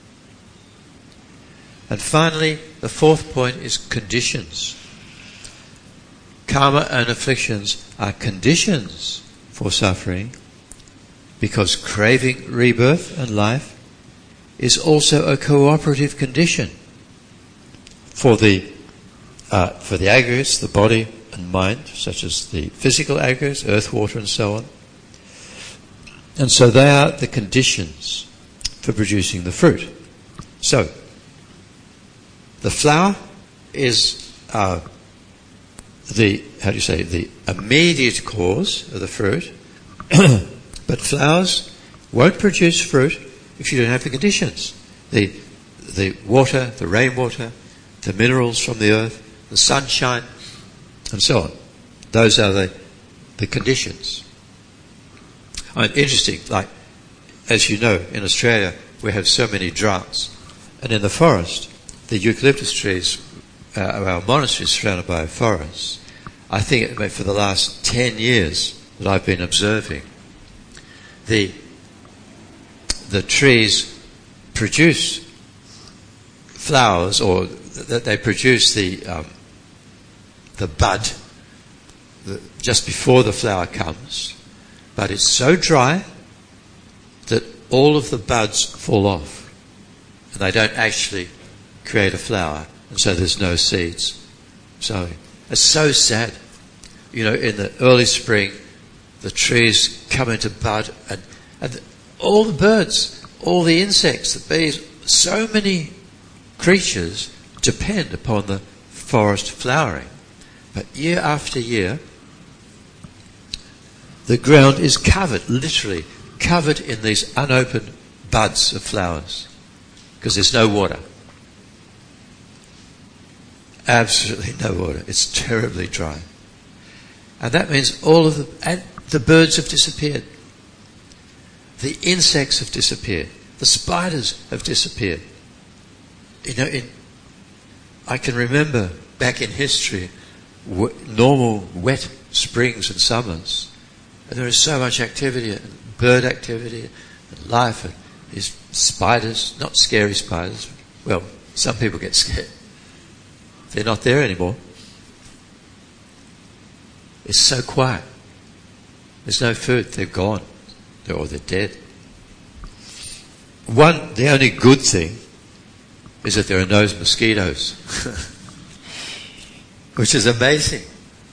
And finally, the fourth point is conditions. Karma and afflictions are conditions for suffering because craving rebirth and life is also a cooperative condition for the uh, for the aggregates, the body and mind, such as the physical aggregates, earth, water and so on. And so they are the conditions for producing the fruit. So, the flower is uh, the, how do you say, the immediate cause of the fruit, but flowers won't produce fruit if you don't have the conditions. The, the water, the rainwater, the minerals from the earth, the sunshine, and so on. Those are the, the conditions. I mean, interesting, like, as you know, in Australia, we have so many droughts. And in the forest, the eucalyptus trees, uh, our monastery is surrounded by a forest. I think it, for the last ten years that I've been observing, the the trees produce flowers, or that they produce the um, the bud the, just before the flower comes, but it's so dry that all of the buds fall off and they don't actually create a flower, and so there's no seeds. So it's so sad. You know, in the early spring, the trees come into bud, and, and all the birds, all the insects, the bees, so many creatures depend upon the forest flowering. But year after year, the ground is covered, literally covered in these unopened buds of flowers, because there's no water. Absolutely no water. It's terribly dry. And that means all of the, and the birds have disappeared. The insects have disappeared. The spiders have disappeared. You know, in, I can remember back in history, w- normal wet springs and summers, and there is so much activity, and bird activity, and life, and these spiders, not scary spiders. Well, some people get scared. They're not there anymore. It's so quiet. There's no food. They're gone. They're, or they're dead. One, the only good thing is that there are no mosquitoes, which is amazing.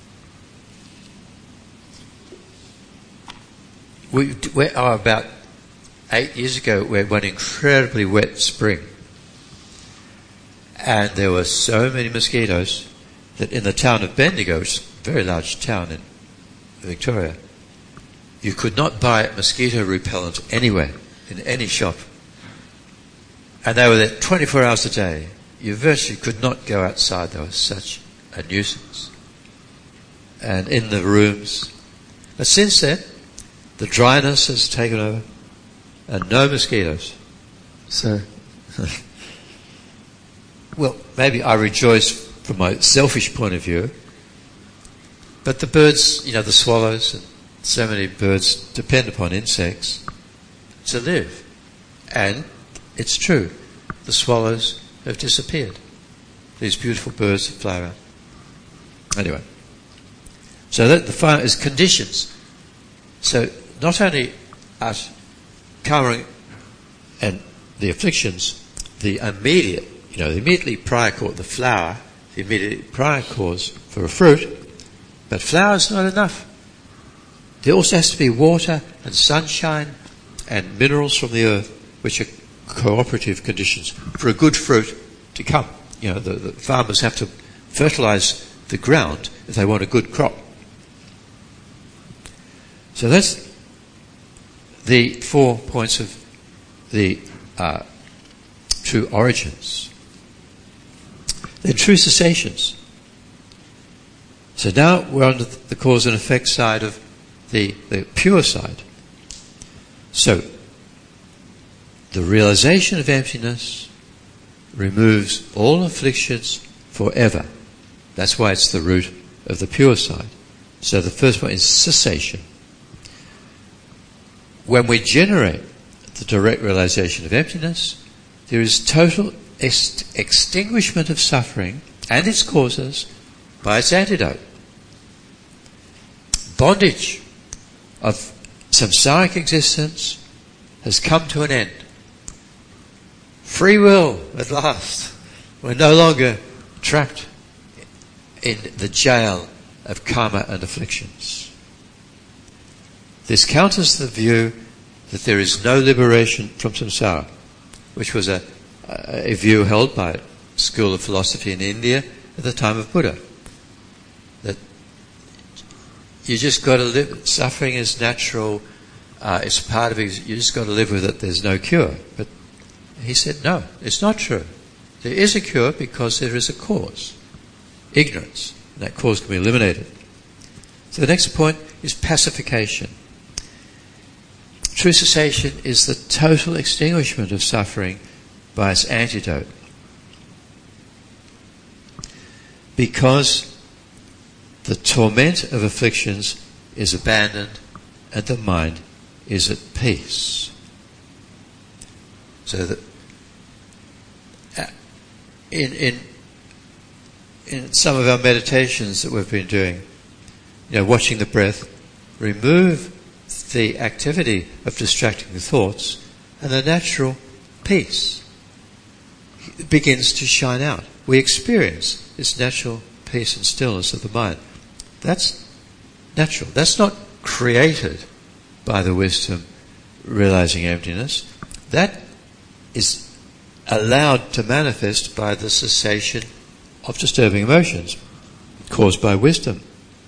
We, we oh, about eight years ago, we had one incredibly wet spring. And there were so many mosquitoes that in the town of Bendigo, which is a very large town in Victoria, you could not buy mosquito repellent anywhere, in any shop. And they were there twenty-four hours a day. You virtually could not go outside. There was such a nuisance. And in the rooms. But since then, the dryness has taken over and no mosquitoes. So, well, maybe I rejoice from my selfish point of view, but the birds, you know, the swallows, and so many birds depend upon insects to live. And it's true, the swallows have disappeared. These beautiful birds that fly around. Anyway, so that the final is conditions. So not only us covering and the afflictions, the immediate, you know, the immediately prior cause, the flower, the immediate prior cause for a fruit, but flower is not enough. There also has to be water and sunshine and minerals from the earth, which are cooperative conditions for a good fruit to come. You know, the, the farmers have to fertilize the ground if they want a good crop. So that's the four points of the uh, true origins. Then true cessations. So now we're on the cause and effect side of the, the pure side. So the realization of emptiness removes all afflictions forever. That's why it's the root of the pure side. So the first one is cessation. When we generate the direct realization of emptiness, there is total ex- extinguishment of suffering and its causes by its antidote. Bondage of samsaric existence has come to an end. Free will, at last. We're no longer trapped in the jail of karma and afflictions. This counters the view that there is no liberation from samsara, which was a, a view held by a school of philosophy in India at the time of Buddha. That you just got to live, suffering is natural, uh, it's part of it, you just got to live with it, there's no cure. But he said, no, it's not true. There is a cure because there is a cause. Ignorance. And that cause can be eliminated. So the next point is pacification. True cessation is the total extinguishment of suffering by its antidote. Because the torment of afflictions is abandoned and the mind is at peace. So that in in in some of our meditations that we've been doing, you know, watching the breath, remove the activity of distracting the thoughts, and the natural peace begins to shine out. We experience this natural peace and stillness of the mind. That's natural. That's not created by the wisdom realizing emptiness. That is allowed to manifest by the cessation of disturbing emotions caused by wisdom.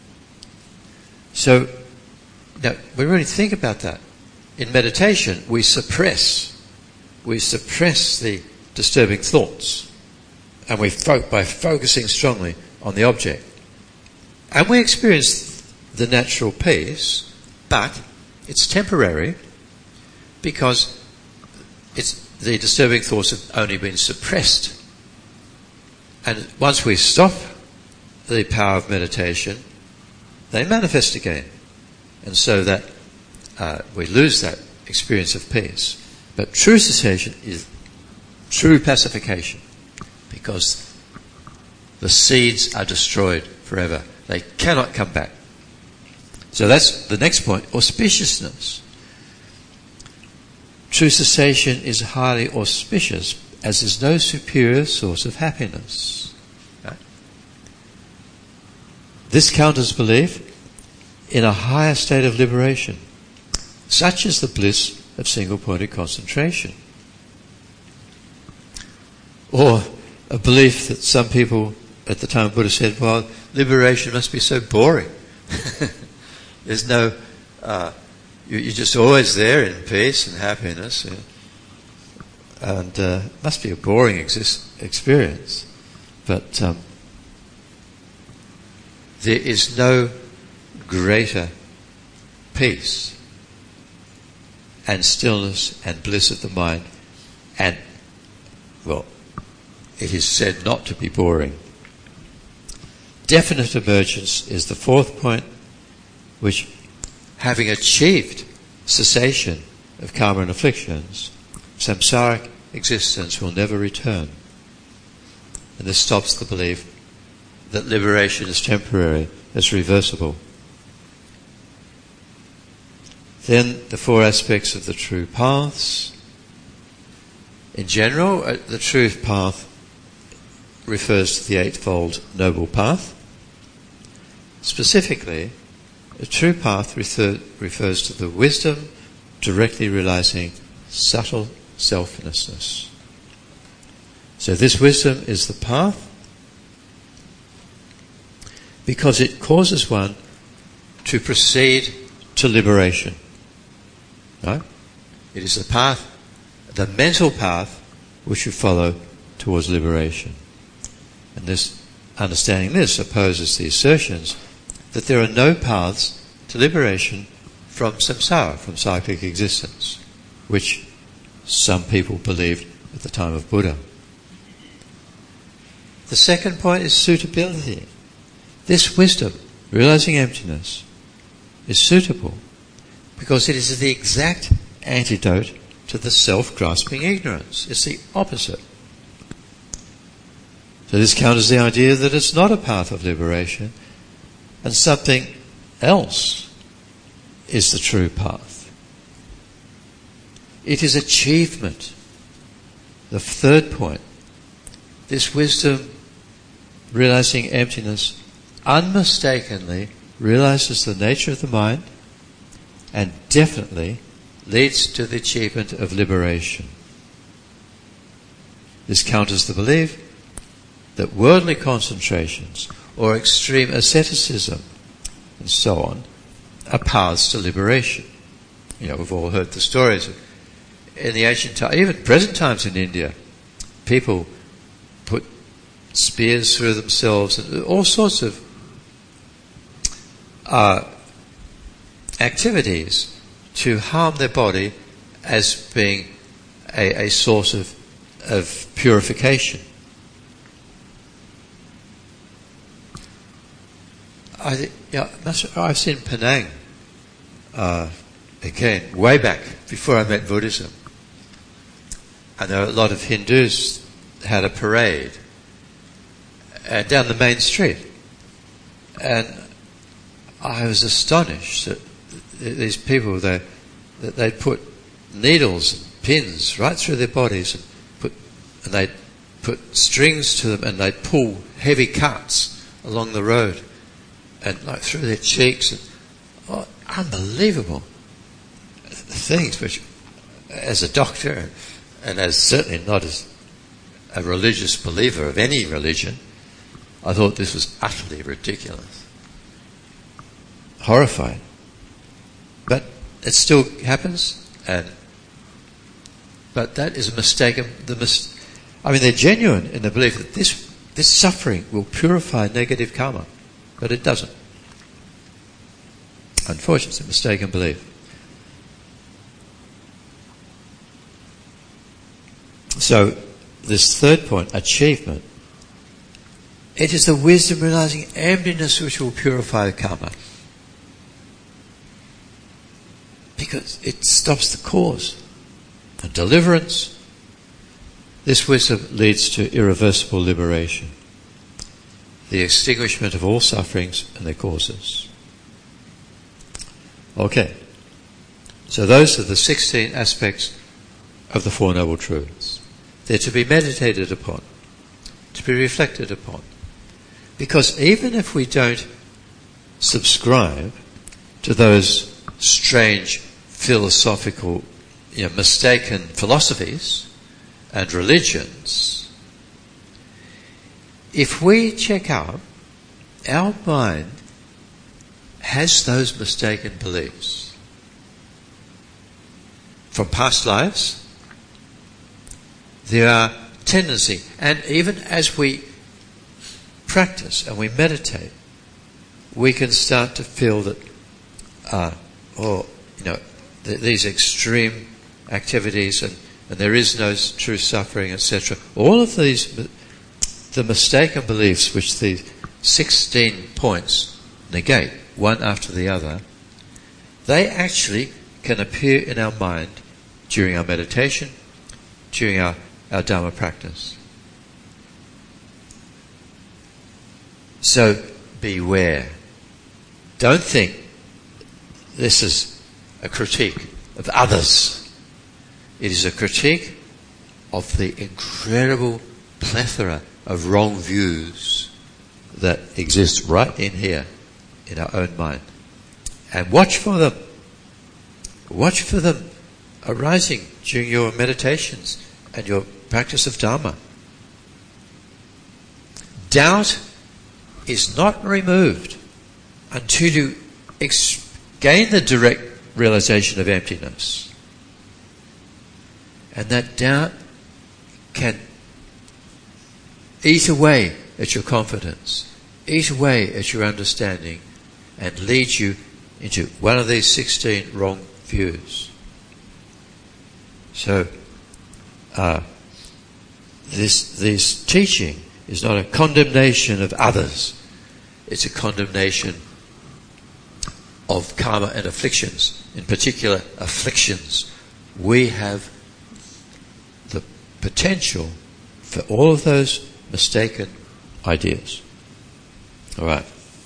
So, now, we really think about that. In meditation, we suppress, we suppress the disturbing thoughts, and we fo- by focusing strongly on the object. And we experience the natural peace, but it's temporary because it's the disturbing thoughts have only been suppressed. And once we stop the power of meditation, they manifest again. And so that uh, we lose that experience of peace. But true cessation is true pacification, because the seeds are destroyed forever. They cannot come back. So that's the next point, auspiciousness. True cessation is highly auspicious, as is no superior source of happiness. Right? This counters belief in a higher state of liberation, such as the bliss of single-pointed concentration. Or a belief that some people at the time of Buddha said, well, liberation must be so boring. There's no, uh, you, you're just always there in peace and happiness. Yeah. And uh, it must be a boring exist- experience. But um, there is no greater peace and stillness and bliss of the mind, and, well, it is said not to be boring. Definite emergence is the fourth point, which, having achieved cessation of karma and afflictions, samsaric existence will never return. And this stops the belief that liberation is temporary, is reversible. Then the four aspects of the true paths. In general, the true path refers to the Eightfold Noble Path. Specifically, the true path refer, refers to the wisdom directly realizing subtle selflessness. So this wisdom is the path because it causes one to proceed to liberation. Right? It is the path, the mental path, which you follow towards liberation. And this, understanding this opposes the assertions that there are no paths to liberation from samsara, from cyclic existence, which some people believed at the time of Buddha. The second point is suitability. This wisdom, realizing emptiness, is suitable because it is the exact antidote to the self-grasping ignorance. It's the opposite. So this counters the idea that it's not a path of liberation and something else is the true path. It is achievement. The third point, this wisdom, realizing emptiness, unmistakably realizes the nature of the mind and definitely leads to the achievement of liberation. This counters the belief that worldly concentrations or extreme asceticism and so on are paths to liberation. You know, we've all heard the stories of, in the ancient times, even present times in India, people put spears through themselves and all sorts of uh, activities to harm their body as being a, a source of, of purification. I think, yeah, I've seen Penang, uh, again, way back, before I met Buddhism. I know a lot of Hindus had a parade uh, down the main street. And I was astonished that these people, they, that they'd put needles and pins right through their bodies and put, and they'd put strings to them and they'd pull heavy cuts along the road and like through their cheeks. And, oh, unbelievable things, which as a doctor and as certainly not as a religious believer of any religion, I thought this was utterly ridiculous. Horrifying. But it still happens, and but that is a mistaken. The mis- I mean, they're genuine in the belief that this this suffering will purify negative karma, but it doesn't. Unfortunately, it's a mistaken belief. So, this third point, achievement, it is the wisdom realizing emptiness which will purify the karma. Because it stops the cause. And deliverance, this wisdom leads to irreversible liberation. The extinguishment of all sufferings and their causes. Okay. So those are the sixteen aspects of the Four Noble Truths. They're to be meditated upon, to be reflected upon. Because even if we don't subscribe to those strange philosophical, you know, mistaken philosophies and religions, if we check out, our mind has those mistaken beliefs from past lives. There are tendency, and even as we practice and we meditate, we can start to feel that, uh, or you know, th- these extreme activities, and, and there is no true suffering, et cetera. All of these, the mistaken beliefs, which the sixteen points negate, one after the other, they actually can appear in our mind during our meditation, during our, our Dharma practice. So beware. Don't think this is a critique of others. It is a critique of the incredible plethora of wrong views that exist right in here, in our own mind. And watch for them. Watch for them arising during your meditations and your practice of Dharma. Doubt is not removed until you ex- gain the direct realization of emptiness. And that doubt can eat away at your confidence, eat away at your understanding, and lead you into one of these sixteen wrong views. So, uh, this this teaching is not a condemnation of others. It's a condemnation of karma and afflictions. In particular, afflictions. We have the potential for all of those mistaken ideas. All right.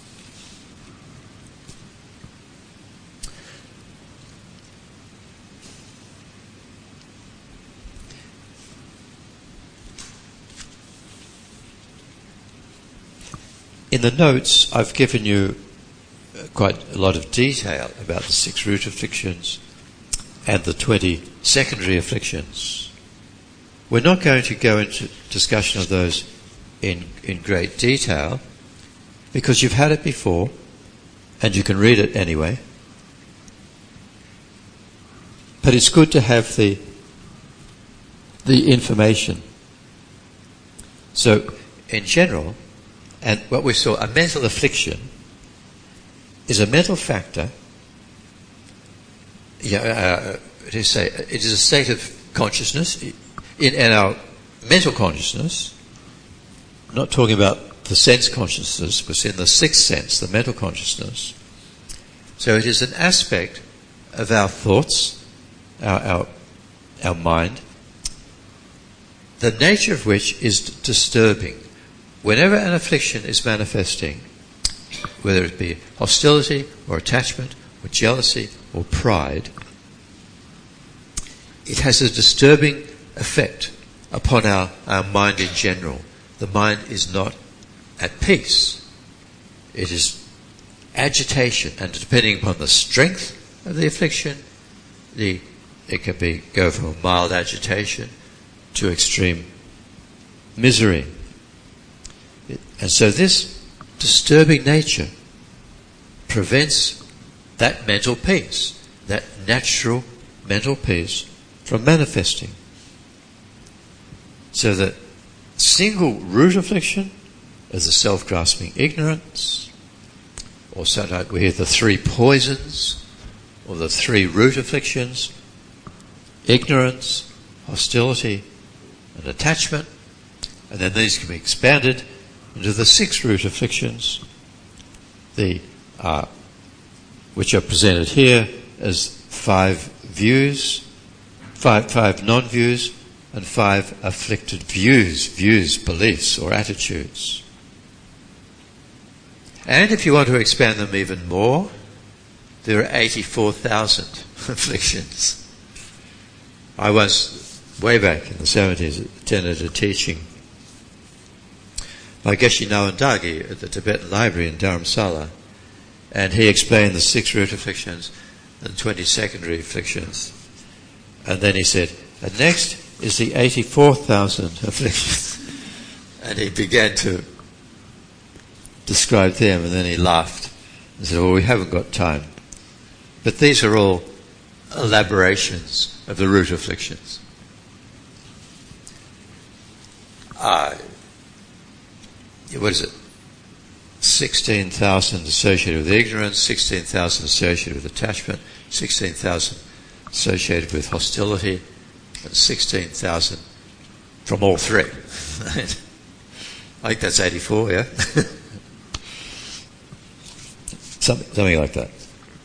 In the notes, I've given you quite a lot of detail about the six root afflictions and the twenty secondary afflictions. We're not going to go into discussion of those in, in great detail because you've had it before and you can read it anyway. But it's good to have the the information. So, in general, and what we saw, a mental affliction is a mental factor. Yeah, uh, it is say it is a state of consciousness in, in our mental consciousness. I'm not talking about the sense consciousness, but in the sixth sense, the mental consciousness. So it is an aspect of our thoughts, our our, our mind, the nature of which is disturbing. Whenever an affliction is manifesting, whether it be hostility or attachment or jealousy or pride, it has a disturbing effect upon our, our mind in general. The mind is not at peace. It is agitation, and depending upon the strength of the affliction, the it can be go from mild agitation to extreme misery. And so this disturbing nature prevents that mental peace, that natural mental peace, from manifesting. So that single root affliction is the self-grasping ignorance, or sometimes we hear the three poisons, or the three root afflictions: ignorance, hostility, and attachment. And then these can be expanded into the six root afflictions, the uh, which are presented here as five views, five five non-views, and five afflicted views, views, beliefs, or attitudes. And if you want to expand them even more, there are eighty-four thousand afflictions. I once, way back in the seventies, attended a teaching by Geshe Nawandagi at the Tibetan Library in Dharamsala, and he explained the six root afflictions and twenty secondary afflictions. And then he said, and next is the eighty-four thousand afflictions. And he began to described them, and then he laughed and said, well, we haven't got time. But these are all elaborations of the root afflictions. Uh, what is it? sixteen thousand associated with ignorance, sixteen thousand associated with attachment, sixteen thousand associated with hostility, and sixteen thousand from all three. I think that's eighty-four, yeah? something, something like that.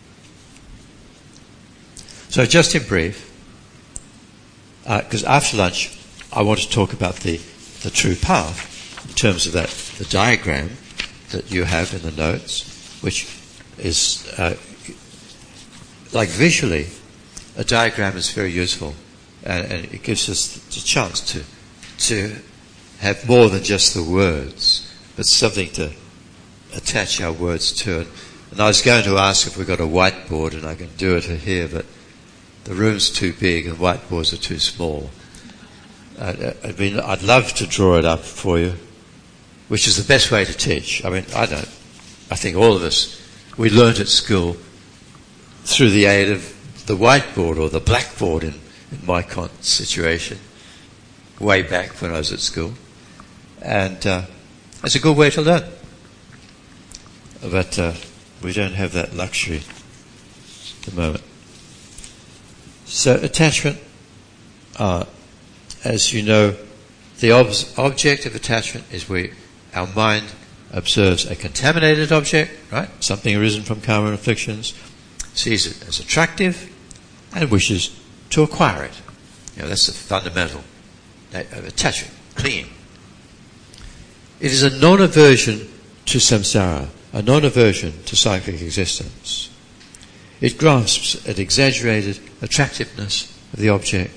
So just in brief, because uh, after lunch I want to talk about the, the true path in terms of that, the diagram that you have in the notes, which is, uh, like visually, a diagram is very useful, and, and it gives us the chance to to have more than just the words, but something to attach our words to. And I was going to ask if we've got a whiteboard, and I can do it here, but the room's too big and whiteboards are too small. Uh, I mean, I'd love to draw it up for you, which is the best way to teach. I mean, I don't. I think all of us, we learnt at school through the aid of the whiteboard or the blackboard in, in my con- situation, way back when I was at school. And uh, it's a good way to learn. But uh, we don't have that luxury at the moment. So attachment, uh, as you know, the ob- object of attachment is we, our mind observes a contaminated object, right? Something arisen from karma and afflictions, sees it as attractive, and wishes to acquire it. You know, that's the fundamental of attachment, clinging. It is a non-aversion to samsara, a non-aversion to cyclic existence. It grasps an exaggerated attractiveness of the object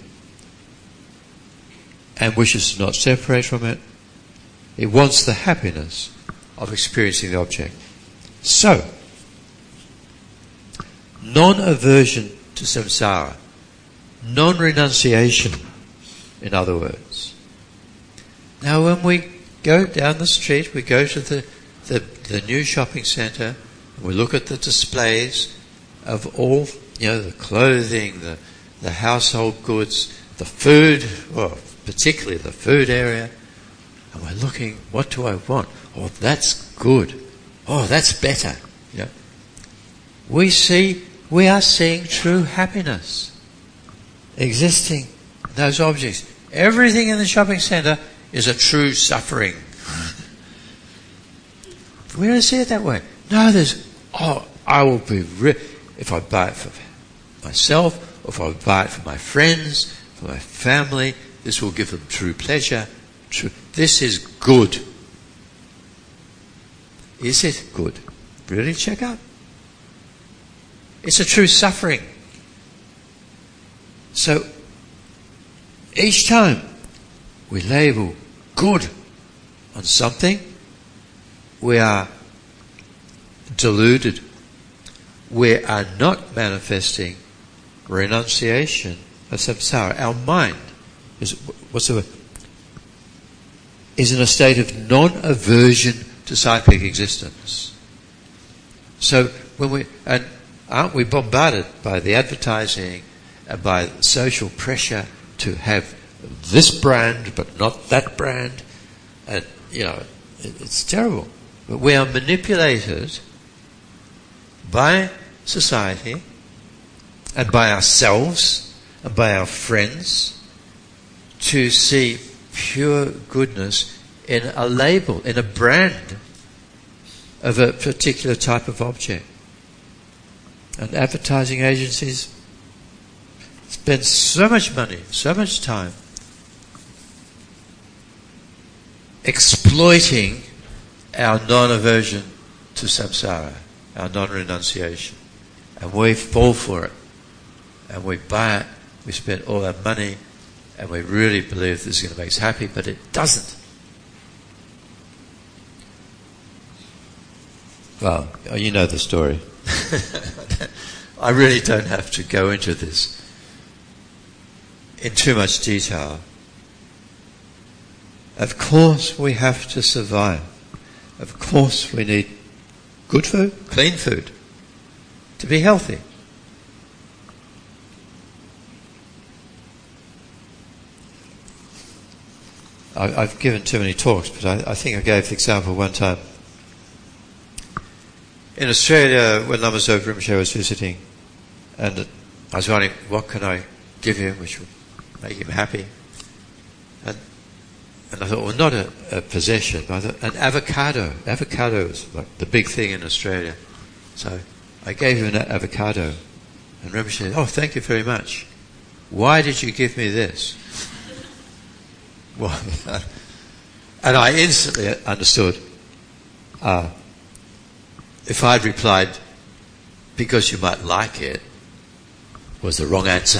and wishes to not separate from it. It wants the happiness of experiencing the object. So, non-aversion to samsara, non-renunciation, in other words. Now when we go down the street, we go to the, the, the new shopping centre, and we look at the displays of all, you know, the clothing, the, the household goods, the food, well, particularly the food area, and we're looking, what do I want? Oh, that's good. Oh, that's better. You know, we see, we are seeing true happiness existing in those objects. Everything in the shopping centre is a true suffering. We don't see it that way. No, there's, oh, I will be rich if I buy it for myself, or if I buy it for my friends, for my family. This will give them true pleasure. True. This is good. Is it good? Really check out. It's a true suffering. So, each time we label good on something, we are deluded. We are not manifesting renunciation of samsara. Our mind is, what's the word? Is in a state of non-aversion to cyclic existence. So when we, and aren't we bombarded by the advertising and by social pressure to have this brand but not that brand? And, you know, it, it's terrible. But we are manipulated by society and by ourselves and by our friends to see pure goodness in a label, in a brand of a particular type of object. And advertising agencies spend so much money, so much time exploiting our non-aversion to samsara, our non-renunciation. And we fall for it. And we buy it, we spend all our money, and we really believe this is going to make us happy, but it doesn't. Well, you know the story. I really don't have to go into this in too much detail. Of course we have to survive. of course we need good food, clean food, to be healthy. I, I've given too many talks, but I, I think I gave the example one time. In Australia, when Lama Zopa Rinpoche was visiting, and I was wondering, what can I give him which will make him happy? And, and I thought, well, not a, a possession, but I thought, an avocado. Avocado is like the big thing in Australia. So I gave him an avocado. And Rinpoche said, oh, thank you very much. Why did you give me this? Well, and I instantly understood. Uh, if I'd replied, because you might like it, was the wrong answer.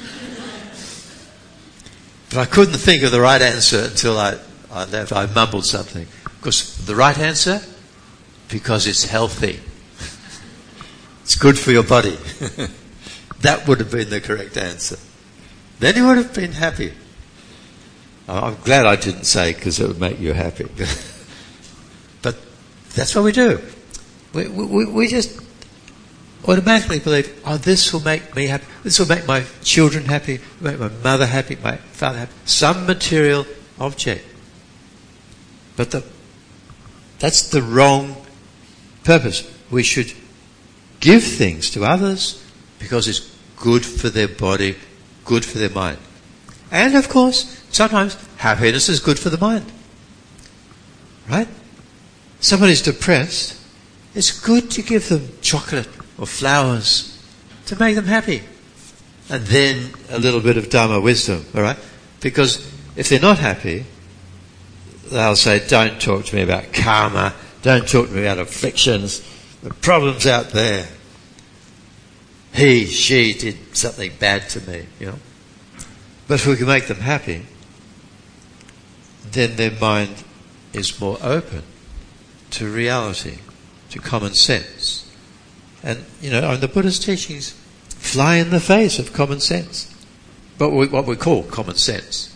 But I couldn't think of the right answer until I, I left. I mumbled something. Because the right answer, because it's healthy. It's good for your body. That would have been the correct answer. Then you would have been happy. I'm glad I didn't say, because it would make you happy. But that's what we do. We, we, we just automatically believe, oh, this will make me happy. This will make my children happy, make my mother happy, my father happy. Some material object. But the, that's the wrong purpose. We should give things to others because it's good for their body, good for their mind. And of course, sometimes happiness is good for the mind. Right? Somebody's depressed. It's good to give them chocolate or flowers to make them happy. And then a little bit of Dharma wisdom, all right? Because if they're not happy, they'll say, don't talk to me about karma, don't talk to me about afflictions, the problem's out there. He, she did something bad to me, you know. But if we can make them happy, then their mind is more open to reality, to common sense. And, you know, the Buddha's teachings fly in the face of common sense. But we, what we call common sense.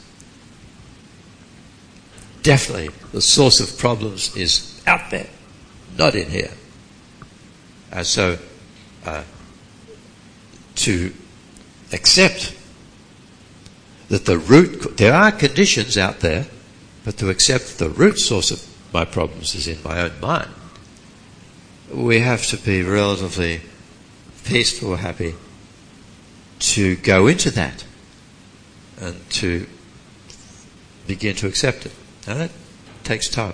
Definitely, the source of problems is out there, not in here. And so, uh, to accept that the root, there are conditions out there, but to accept the root source of my problems is in my own mind, we have to be relatively peaceful, happy, to go into that and to begin to accept it. And that takes time.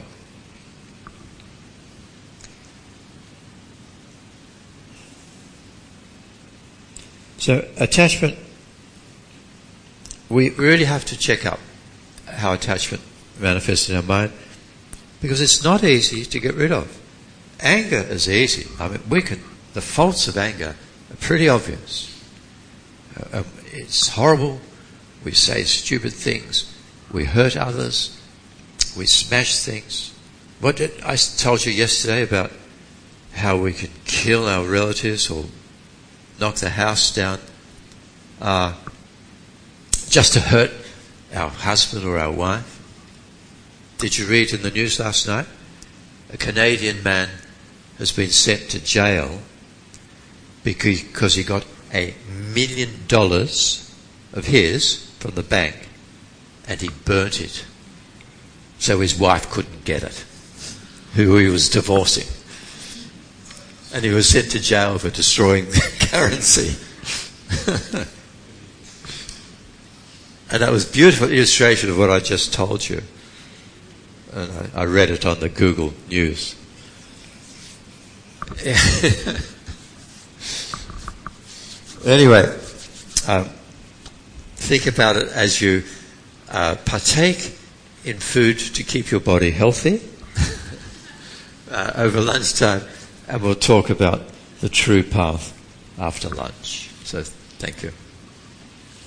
So attachment, we really have to check up how attachment manifests in our mind, because it's not easy to get rid of. Anger is easy. I mean, we can, the faults of anger are pretty obvious. Uh, um, it's horrible. We say stupid things. We hurt others. We smash things. What did I told you yesterday about how we could kill our relatives or knock the house down uh, just to hurt our husband or our wife? Did you read in the news last night? A Canadian man has been sent to jail because he got a million dollars of his from the bank and he burnt it so his wife couldn't get it, who he was divorcing. And he was sent to jail for destroying the currency. And that was a beautiful illustration of what I just told you. And I, I read it on the Google News. Anyway, um, think about it as you uh, partake in food to keep your body healthy uh, over lunchtime, and we'll talk about the true path after lunch. So, thank you.